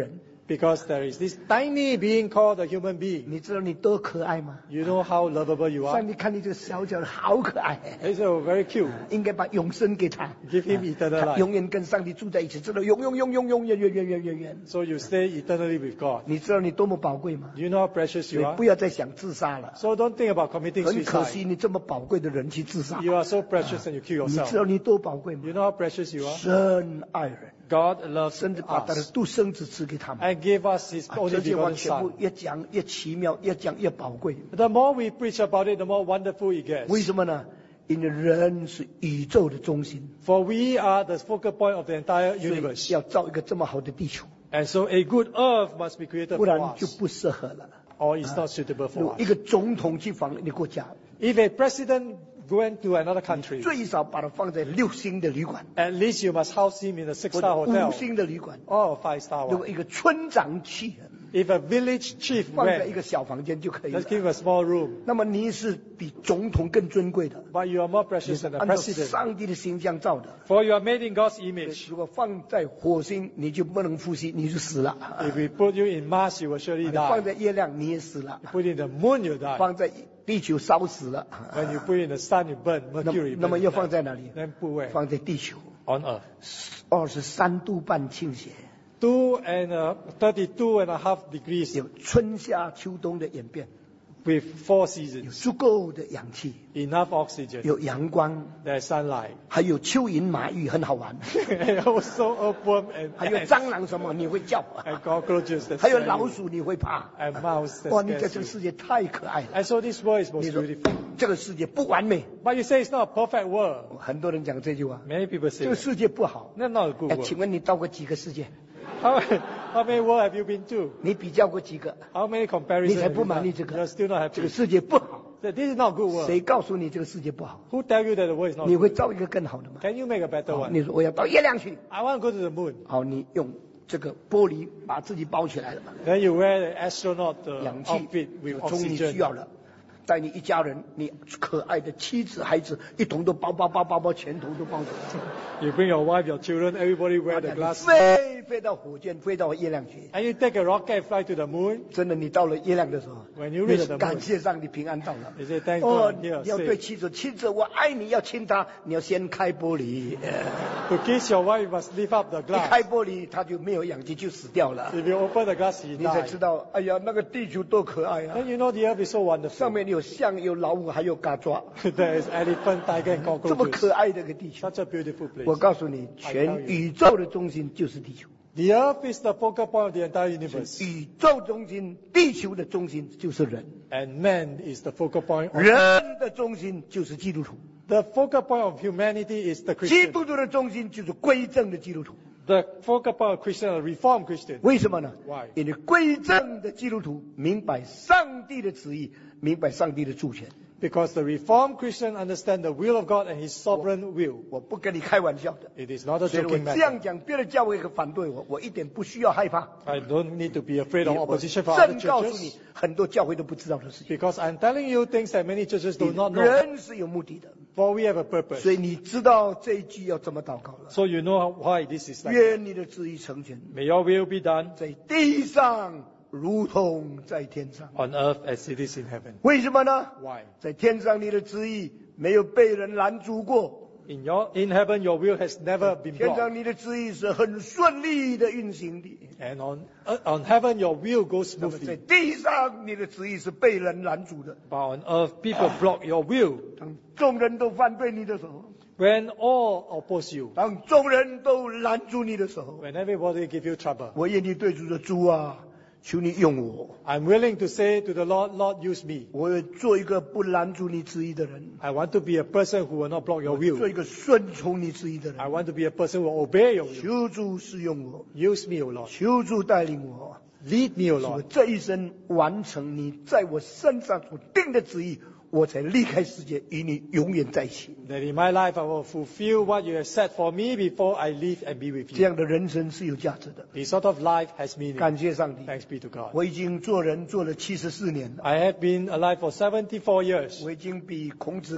[SPEAKER 2] Because there is this tiny being called a human being.
[SPEAKER 1] 你知道你多可爱吗？
[SPEAKER 2] You know how lovable you
[SPEAKER 1] 上
[SPEAKER 2] are?
[SPEAKER 1] 帝看你这个小小的好可爱，
[SPEAKER 2] He's so very cute.
[SPEAKER 1] 应该把永生给他，
[SPEAKER 2] Give him eternal
[SPEAKER 1] 他
[SPEAKER 2] life.
[SPEAKER 1] 永远跟上帝住在一起，直到永永永永永远远远远远远。
[SPEAKER 2] So you stay eternally with God.
[SPEAKER 1] 你知道你多么宝贵吗？
[SPEAKER 2] Do you know how precious
[SPEAKER 1] 所
[SPEAKER 2] you
[SPEAKER 1] 以
[SPEAKER 2] are?
[SPEAKER 1] 不要再想自杀了，
[SPEAKER 2] So don't think about committing
[SPEAKER 1] 很可惜
[SPEAKER 2] suicide.
[SPEAKER 1] 你这么宝贵的人去自杀。
[SPEAKER 2] You are so precious and you kill
[SPEAKER 1] 你知
[SPEAKER 2] yourself.
[SPEAKER 1] 道你多宝贵吗？
[SPEAKER 2] You know how precious you are?
[SPEAKER 1] 神爱人，
[SPEAKER 2] God loves
[SPEAKER 1] 甚至把他的
[SPEAKER 2] us
[SPEAKER 1] 独生子赐给他们。
[SPEAKER 2] and gave us His
[SPEAKER 1] 啊
[SPEAKER 2] only
[SPEAKER 1] 这些话
[SPEAKER 2] begotten
[SPEAKER 1] 全部
[SPEAKER 2] Son.
[SPEAKER 1] 越讲越奇妙，越讲越宝贵。
[SPEAKER 2] The more we preach about it, the more wonderful it
[SPEAKER 1] 为
[SPEAKER 2] gets.
[SPEAKER 1] 什么呢？因为人是宇宙的中心，
[SPEAKER 2] For we are the focal point of the entire
[SPEAKER 1] 所以
[SPEAKER 2] universe.
[SPEAKER 1] 要造一个这么好的地球，
[SPEAKER 2] And so a good earth must be created
[SPEAKER 1] 不
[SPEAKER 2] for
[SPEAKER 1] 然就
[SPEAKER 2] us,
[SPEAKER 1] 不适合了。
[SPEAKER 2] or it's not suitable
[SPEAKER 1] 如
[SPEAKER 2] for
[SPEAKER 1] 果一
[SPEAKER 2] us.
[SPEAKER 1] 个总统去访问的国家，
[SPEAKER 2] If a president went to another country,
[SPEAKER 1] 最少把它放在六星的旅馆，
[SPEAKER 2] at least you must house him in a
[SPEAKER 1] 或
[SPEAKER 2] six-star
[SPEAKER 1] 者五
[SPEAKER 2] hotel
[SPEAKER 1] 星的旅馆。
[SPEAKER 2] or a five-star
[SPEAKER 1] 如果
[SPEAKER 2] one.
[SPEAKER 1] 一个村长去，
[SPEAKER 2] If a village chief
[SPEAKER 1] 放在一
[SPEAKER 2] went,
[SPEAKER 1] 个小房间就可以
[SPEAKER 2] let's
[SPEAKER 1] 了。
[SPEAKER 2] give him a small room.
[SPEAKER 1] 那么你是比总统更尊贵的，
[SPEAKER 2] But you are more
[SPEAKER 1] 你
[SPEAKER 2] precious
[SPEAKER 1] 是
[SPEAKER 2] than the
[SPEAKER 1] 按照
[SPEAKER 2] president.
[SPEAKER 1] 上帝的形象造的。
[SPEAKER 2] For you are made in God's image.
[SPEAKER 1] 如果放在火星，你就不能呼吸，你就死了；
[SPEAKER 2] If we put you in Mars, you will surely
[SPEAKER 1] 放
[SPEAKER 2] die.
[SPEAKER 1] 在月亮，你也死了；
[SPEAKER 2] Put you in the moon, you die.
[SPEAKER 1] 放在地球烧死了。
[SPEAKER 2] When you put it in the sun, you burn.
[SPEAKER 1] 那
[SPEAKER 2] Mercury
[SPEAKER 1] 那么
[SPEAKER 2] burns.
[SPEAKER 1] 要放在哪里？
[SPEAKER 2] Then put where?
[SPEAKER 1] 放在地球，
[SPEAKER 2] On Earth.
[SPEAKER 1] 二十三度半倾斜，
[SPEAKER 2] Two and uh, thirty-two and a half degrees
[SPEAKER 1] 有春夏秋冬的演变，
[SPEAKER 2] with four
[SPEAKER 1] 有
[SPEAKER 2] seasons.
[SPEAKER 1] 足够的氧气，
[SPEAKER 2] Enough oxygen.
[SPEAKER 1] 有阳光，
[SPEAKER 2] There's sunlight.
[SPEAKER 1] 还有蚯蚓、蚂蚁，很好玩。
[SPEAKER 2] And also earthworm and
[SPEAKER 1] 还有
[SPEAKER 2] ants
[SPEAKER 1] 蟑螂什么你会叫，
[SPEAKER 2] and cockroaches that
[SPEAKER 1] 还有
[SPEAKER 2] scare
[SPEAKER 1] 老
[SPEAKER 2] you.
[SPEAKER 1] 鼠你会怕。
[SPEAKER 2] And mouse that
[SPEAKER 1] 哇，你在
[SPEAKER 2] scares
[SPEAKER 1] 这个
[SPEAKER 2] you.
[SPEAKER 1] 世界太可爱了。
[SPEAKER 2] And so this world is
[SPEAKER 1] 你
[SPEAKER 2] most
[SPEAKER 1] 说
[SPEAKER 2] beautiful.
[SPEAKER 1] 这个世界不完美，
[SPEAKER 2] But you say it's not a perfect world.
[SPEAKER 1] 很多人讲这句话，
[SPEAKER 2] Many people
[SPEAKER 1] 这
[SPEAKER 2] say
[SPEAKER 1] 个
[SPEAKER 2] that.
[SPEAKER 1] 世界不好。
[SPEAKER 2] That's not a good
[SPEAKER 1] 哎，
[SPEAKER 2] world.
[SPEAKER 1] 请问你到过几个世界？
[SPEAKER 2] How, how many worlds have you been to?
[SPEAKER 1] 你比较过几个？
[SPEAKER 2] How many
[SPEAKER 1] 你
[SPEAKER 2] comparisons
[SPEAKER 1] 才
[SPEAKER 2] have
[SPEAKER 1] 不
[SPEAKER 2] you
[SPEAKER 1] 满意
[SPEAKER 2] done?
[SPEAKER 1] 这个
[SPEAKER 2] You're still not
[SPEAKER 1] 这个
[SPEAKER 2] happy.
[SPEAKER 1] 世界不好。
[SPEAKER 2] So this is not a good world.
[SPEAKER 1] 谁告诉你这个世界不好？
[SPEAKER 2] Who tell you that the world is not
[SPEAKER 1] 你会
[SPEAKER 2] good?
[SPEAKER 1] 造一个更好的吗？
[SPEAKER 2] Can you make a better
[SPEAKER 1] 好，你
[SPEAKER 2] one?
[SPEAKER 1] 说我要到月亮去，
[SPEAKER 2] I want to go to the moon.
[SPEAKER 1] 好，你用这个玻璃把自己包起来了，
[SPEAKER 2] Then you wear the astronaut uh,
[SPEAKER 1] 氧气
[SPEAKER 2] outfit with
[SPEAKER 1] 终于需要
[SPEAKER 2] oxygen.
[SPEAKER 1] 了。带你一家人，你可爱的妻子、孩子，一同都包包包包包，全头都包起来。
[SPEAKER 2] You bring your wife, your children, everybody wear the
[SPEAKER 1] 你
[SPEAKER 2] glass.
[SPEAKER 1] 飞飞到火箭，飞到月亮去。
[SPEAKER 2] And you take a rocket and fly to the moon.
[SPEAKER 1] 真的，你到了月亮的时候，
[SPEAKER 2] When you
[SPEAKER 1] 你
[SPEAKER 2] reach
[SPEAKER 1] 说
[SPEAKER 2] the
[SPEAKER 1] 感
[SPEAKER 2] moon,
[SPEAKER 1] 谢上帝平安到了。
[SPEAKER 2] you say, thank
[SPEAKER 1] 哦，
[SPEAKER 2] God
[SPEAKER 1] 你
[SPEAKER 2] here.
[SPEAKER 1] 要对
[SPEAKER 2] Say,
[SPEAKER 1] 妻子，妻子我爱你，要亲她，你要先开玻璃。
[SPEAKER 2] to kiss your wife, you must lift up the
[SPEAKER 1] 一开
[SPEAKER 2] glass.
[SPEAKER 1] 玻璃，她就没有氧气，就死掉了。
[SPEAKER 2] If you open the glass, you
[SPEAKER 1] 你才
[SPEAKER 2] die.
[SPEAKER 1] 知道，哎呀，那个地球多可爱啊！
[SPEAKER 2] Then you know the earth is so
[SPEAKER 1] 上
[SPEAKER 2] wonderful.
[SPEAKER 1] 面有象，有老虎，还有嘎抓，
[SPEAKER 2] There is elephant, tiger, and
[SPEAKER 1] 这么
[SPEAKER 2] cockroaches.
[SPEAKER 1] 可爱的一个地球。
[SPEAKER 2] Such a beautiful
[SPEAKER 1] 我
[SPEAKER 2] place.
[SPEAKER 1] 告诉你，全宇宙的中心就是地球。
[SPEAKER 2] The earth is the focal point of the entire universe.
[SPEAKER 1] 宇宙中心，地球的中心就是人，
[SPEAKER 2] And man is the focal point of
[SPEAKER 1] 人的中心就是基督徒，
[SPEAKER 2] the focal point of humanity is the
[SPEAKER 1] 基
[SPEAKER 2] Christian.
[SPEAKER 1] 督徒的中心就是归正的基督徒。
[SPEAKER 2] The focal point of Christian, a reformed Christian.
[SPEAKER 1] 为什么呢？
[SPEAKER 2] Why?
[SPEAKER 1] 因为归正的基督徒明白上帝的旨意，明白上帝的主权。
[SPEAKER 2] Because the reformed Christian understand the will of God and His sovereign will.
[SPEAKER 1] 我不跟你开玩笑的，
[SPEAKER 2] It is not a
[SPEAKER 1] 所以我
[SPEAKER 2] joking
[SPEAKER 1] 这
[SPEAKER 2] matter.
[SPEAKER 1] 样讲，别的教会会反对我，我一点不需要害怕。
[SPEAKER 2] I don't need to be afraid of
[SPEAKER 1] 我
[SPEAKER 2] opposition from other
[SPEAKER 1] 正告诉你
[SPEAKER 2] churches.
[SPEAKER 1] 很多教会都不知道的事情。
[SPEAKER 2] Because I'm telling you things that many churches do not know.
[SPEAKER 1] 人是有目的的，
[SPEAKER 2] For we have a purpose.
[SPEAKER 1] 所以你知道这一句要怎么祷告了。
[SPEAKER 2] So you know why this is like that.
[SPEAKER 1] 愿你的旨意成全，
[SPEAKER 2] May your will be done
[SPEAKER 1] 在地上如同在天上。
[SPEAKER 2] on earth as it is in heaven.
[SPEAKER 1] 为什么呢？
[SPEAKER 2] Why?
[SPEAKER 1] 在天上你的旨意没有被人拦阻过，
[SPEAKER 2] In your in heaven your will has never been
[SPEAKER 1] 天
[SPEAKER 2] blocked.
[SPEAKER 1] 上你的旨意是很顺利的运行的。
[SPEAKER 2] And on uh, on heaven your will goes
[SPEAKER 1] 那么在
[SPEAKER 2] smoothly.
[SPEAKER 1] 地上你的旨意是被人拦阻的。
[SPEAKER 2] But on earth people block your will.
[SPEAKER 1] 当众人都反对你的时候，
[SPEAKER 2] When all oppose you.
[SPEAKER 1] 当众人都拦住你的时候，
[SPEAKER 2] When everybody give you trouble.
[SPEAKER 1] 我愿意对主说：主啊，求你用我，
[SPEAKER 2] I'm willing to say to the Lord, Lord, use me.
[SPEAKER 1] 我要做一个不拦住你旨意的人，
[SPEAKER 2] I want to be a person who will not block your
[SPEAKER 1] 做
[SPEAKER 2] will.
[SPEAKER 1] 一个顺从你旨意的
[SPEAKER 2] I
[SPEAKER 1] 人。
[SPEAKER 2] want to be a person who will obey your will.
[SPEAKER 1] 求主使用我，
[SPEAKER 2] Use me, O Lord.
[SPEAKER 1] 求主带领我，
[SPEAKER 2] Lead me, O
[SPEAKER 1] 使我
[SPEAKER 2] Lord.
[SPEAKER 1] 这一生完成你在我身上所定的旨意，我才离开世界，与你永远在一起。
[SPEAKER 2] That in my life I will fulfill what you have set for me before I live and be with
[SPEAKER 1] 这
[SPEAKER 2] you.
[SPEAKER 1] 样的人生是有价值的。
[SPEAKER 2] This sort of life has meaning.
[SPEAKER 1] 感谢上帝，
[SPEAKER 2] Thanks be to God.
[SPEAKER 1] 我已经做人做了七十四年了，
[SPEAKER 2] I have been alive for seventy-four years.
[SPEAKER 1] 我已经比孔子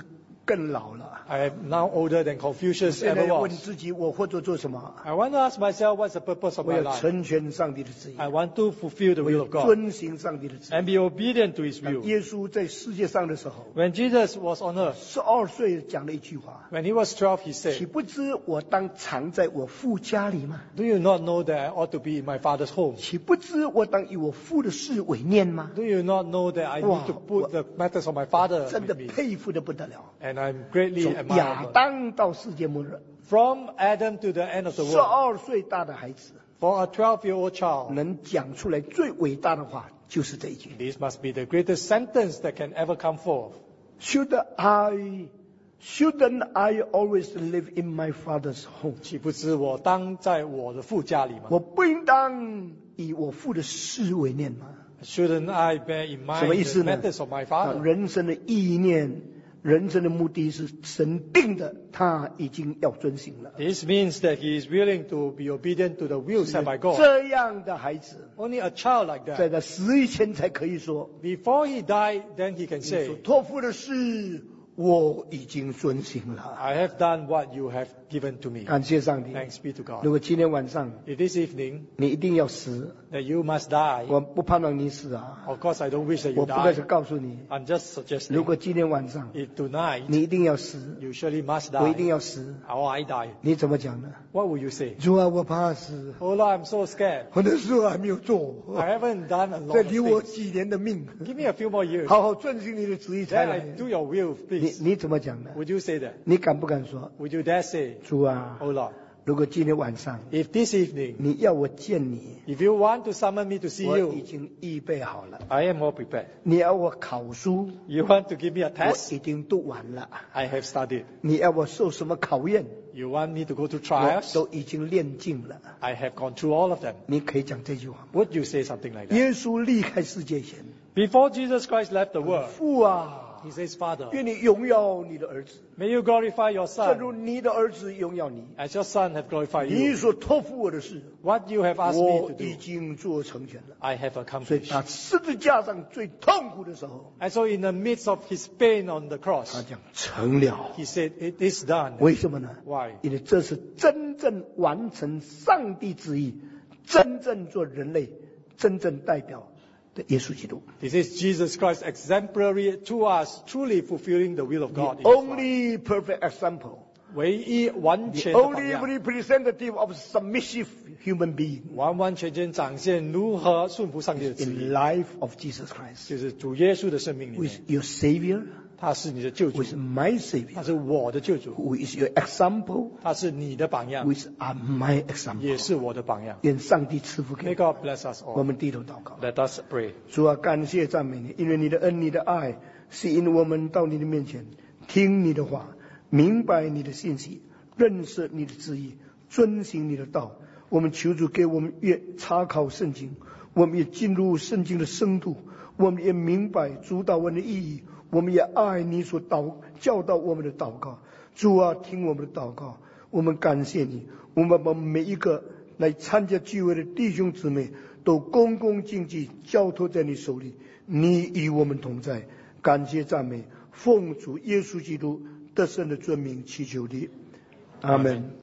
[SPEAKER 1] 更老了。
[SPEAKER 2] I am now older than Confucius
[SPEAKER 1] 现
[SPEAKER 2] ever
[SPEAKER 1] 在问
[SPEAKER 2] was.
[SPEAKER 1] 自己，我活着做什么？
[SPEAKER 2] I want to ask myself, what's the purpose of
[SPEAKER 1] 我
[SPEAKER 2] my
[SPEAKER 1] 要
[SPEAKER 2] life?
[SPEAKER 1] 成全上帝的旨意，
[SPEAKER 2] I want to fulfill the
[SPEAKER 1] 我
[SPEAKER 2] will
[SPEAKER 1] 要
[SPEAKER 2] of God
[SPEAKER 1] 遵行上帝的旨
[SPEAKER 2] and
[SPEAKER 1] 意。
[SPEAKER 2] be obedient to His will.
[SPEAKER 1] 耶稣在世界上的时候，
[SPEAKER 2] When Jesus was on earth,
[SPEAKER 1] 十二岁讲了一句话：
[SPEAKER 2] when He was twelve, He
[SPEAKER 1] 岂
[SPEAKER 2] said,
[SPEAKER 1] 不知我当藏在我父家里吗？
[SPEAKER 2] do you not know that I ought to be in my Father's home?
[SPEAKER 1] 岂不知我当以我父的事为念吗？
[SPEAKER 2] Do you not know that I
[SPEAKER 1] Wow.
[SPEAKER 2] need to put the matters of my Father
[SPEAKER 1] 真的
[SPEAKER 2] with me?
[SPEAKER 1] 佩服的不得了。
[SPEAKER 2] And I'm greatly
[SPEAKER 1] 从亚
[SPEAKER 2] admired.
[SPEAKER 1] 当到世界末日，
[SPEAKER 2] From Adam to the end of the
[SPEAKER 1] 十
[SPEAKER 2] world,
[SPEAKER 1] 二岁大的孩子
[SPEAKER 2] for a twelve-year-old child,
[SPEAKER 1] 能讲出来最伟大的话，就是这一句。
[SPEAKER 2] this must be the greatest sentence that can ever come forth.
[SPEAKER 1] Should I, shouldn't I always live in my father's home？
[SPEAKER 2] 岂不知我当在我的父家里吗？
[SPEAKER 1] 我不应当以我父的事为念吗？
[SPEAKER 2] Shouldn't I bear in
[SPEAKER 1] 什么
[SPEAKER 2] mind
[SPEAKER 1] 意思
[SPEAKER 2] the
[SPEAKER 1] 呢？
[SPEAKER 2] matters of my
[SPEAKER 1] 啊
[SPEAKER 2] Father?
[SPEAKER 1] 人生的意念，人生的目的是神定的，他已经要遵行了。
[SPEAKER 2] This means that he is willing to be obedient to the will set by God.
[SPEAKER 1] 这样的孩子，
[SPEAKER 2] Only a child like
[SPEAKER 1] 在
[SPEAKER 2] that.
[SPEAKER 1] 他死以前才可以说：
[SPEAKER 2] Before he died, then he can
[SPEAKER 1] 你所
[SPEAKER 2] say,
[SPEAKER 1] 托付的事，我已经遵行了。
[SPEAKER 2] I have done what you have given to me.
[SPEAKER 1] 感谢上帝。
[SPEAKER 2] Thanks be to
[SPEAKER 1] 如
[SPEAKER 2] God.
[SPEAKER 1] 果今天晚上
[SPEAKER 2] If this evening
[SPEAKER 1] 你一定要死，
[SPEAKER 2] that you must die,
[SPEAKER 1] 我不盼望你死啊，
[SPEAKER 2] of course I don't wish that
[SPEAKER 1] 我
[SPEAKER 2] you
[SPEAKER 1] 不过
[SPEAKER 2] die.
[SPEAKER 1] 是告诉你，
[SPEAKER 2] I'm just suggesting,
[SPEAKER 1] 如果今天晚上
[SPEAKER 2] if tonight
[SPEAKER 1] 你一定要死，
[SPEAKER 2] you surely must
[SPEAKER 1] 我一定
[SPEAKER 2] die,
[SPEAKER 1] 要死，
[SPEAKER 2] or I die,
[SPEAKER 1] 你怎么讲呢？
[SPEAKER 2] what will you say?
[SPEAKER 1] 主啊，我怕死，
[SPEAKER 2] Oh Lord, I'm so scared.
[SPEAKER 1] 我的事还没有做，
[SPEAKER 2] I haven't done a
[SPEAKER 1] 再
[SPEAKER 2] lot
[SPEAKER 1] 留
[SPEAKER 2] of
[SPEAKER 1] 我
[SPEAKER 2] things.
[SPEAKER 1] 几年的命，
[SPEAKER 2] Give me a few more years.
[SPEAKER 1] 好好遵行你的旨意才
[SPEAKER 2] Then
[SPEAKER 1] 来
[SPEAKER 2] I。do your will,
[SPEAKER 1] 你
[SPEAKER 2] please.
[SPEAKER 1] 你怎么讲呢？
[SPEAKER 2] Would you say that?
[SPEAKER 1] 你敢不敢说，
[SPEAKER 2] Would you dare say,
[SPEAKER 1] 主啊，
[SPEAKER 2] Oh Lord,
[SPEAKER 1] 如果今天晚上
[SPEAKER 2] if this evening,
[SPEAKER 1] 你要我见你，
[SPEAKER 2] if you want to summon me to see
[SPEAKER 1] 我已
[SPEAKER 2] you,
[SPEAKER 1] 经预备好了；
[SPEAKER 2] I am all prepared.
[SPEAKER 1] 你要我考书，
[SPEAKER 2] You want to give me a
[SPEAKER 1] 我
[SPEAKER 2] test?
[SPEAKER 1] 已经读完了；
[SPEAKER 2] I have studied.
[SPEAKER 1] 你要我受什么考验，
[SPEAKER 2] You want me to go to
[SPEAKER 1] 我
[SPEAKER 2] trials?
[SPEAKER 1] 都已经练尽了。
[SPEAKER 2] I have gone through all of them.
[SPEAKER 1] 你可以讲这句话吗？
[SPEAKER 2] Would you say something like that?
[SPEAKER 1] 耶稣离开世界前，
[SPEAKER 2] Before Jesus Christ left the world,
[SPEAKER 1] 父啊，
[SPEAKER 2] he says, Father,
[SPEAKER 1] 愿你荣耀你的儿子，
[SPEAKER 2] may you glorify your
[SPEAKER 1] 正如
[SPEAKER 2] Son
[SPEAKER 1] 你的儿子荣耀你。
[SPEAKER 2] as your Son have glorified
[SPEAKER 1] 你
[SPEAKER 2] you.
[SPEAKER 1] 所托付我的事，
[SPEAKER 2] What you have asked me
[SPEAKER 1] 我
[SPEAKER 2] to
[SPEAKER 1] 已
[SPEAKER 2] do,
[SPEAKER 1] 经做成全了。
[SPEAKER 2] I have
[SPEAKER 1] 所以
[SPEAKER 2] accomplished.
[SPEAKER 1] 他十字架上最痛苦的时候，
[SPEAKER 2] And so in the midst of his pain on the
[SPEAKER 1] 他
[SPEAKER 2] cross,
[SPEAKER 1] 讲成了。
[SPEAKER 2] he said, it is done.
[SPEAKER 1] 为什么呢？
[SPEAKER 2] Why?
[SPEAKER 1] 因为这是真正完成上帝旨意，真正做人类，真正代表的耶稣基督。
[SPEAKER 2] This is Jesus Christ exemplary to us, truly fulfilling the will of
[SPEAKER 1] The
[SPEAKER 2] God. in his life.
[SPEAKER 1] only perfect example,
[SPEAKER 2] 唯一完
[SPEAKER 1] the
[SPEAKER 2] 全的榜
[SPEAKER 1] only
[SPEAKER 2] 样，
[SPEAKER 1] representative of submissive human being
[SPEAKER 2] 完完全全展现如何顺服上帝的旨
[SPEAKER 1] in
[SPEAKER 2] 意，
[SPEAKER 1] life of Jesus Christ.
[SPEAKER 2] 就是主耶稣的生命里
[SPEAKER 1] Who is
[SPEAKER 2] 面，
[SPEAKER 1] your Savior?
[SPEAKER 2] 他是你的救
[SPEAKER 1] Who
[SPEAKER 2] 主，
[SPEAKER 1] is my
[SPEAKER 2] 他
[SPEAKER 1] Savior?
[SPEAKER 2] 是我的救主，
[SPEAKER 1] Who is your example?
[SPEAKER 2] 他是你的榜样
[SPEAKER 1] Who，is my
[SPEAKER 2] 也
[SPEAKER 1] example?
[SPEAKER 2] 是我的榜样。
[SPEAKER 1] 愿上帝赐福给
[SPEAKER 2] May
[SPEAKER 1] 我
[SPEAKER 2] God bless us
[SPEAKER 1] 我
[SPEAKER 2] all.
[SPEAKER 1] 们低头祷告。
[SPEAKER 2] Let us pray.
[SPEAKER 1] 主啊，感谢赞美你，因为你的恩、你的爱，吸引我们到你的面前，听你的话，明白你的信息，认识你的旨意，遵行你的道。我们求主给我们越查考圣经，我们也进入圣经的深度，我们也明白主祷文的意义，我们也爱你所祷教导我们的祷告。主啊，听我们的祷告，我们感谢你，我们把每一个来参加聚会的弟兄姊妹都恭恭敬敬交托在你手里，你与我们同在。感谢赞美，奉主耶稣基督得胜的尊名祈求的，阿门。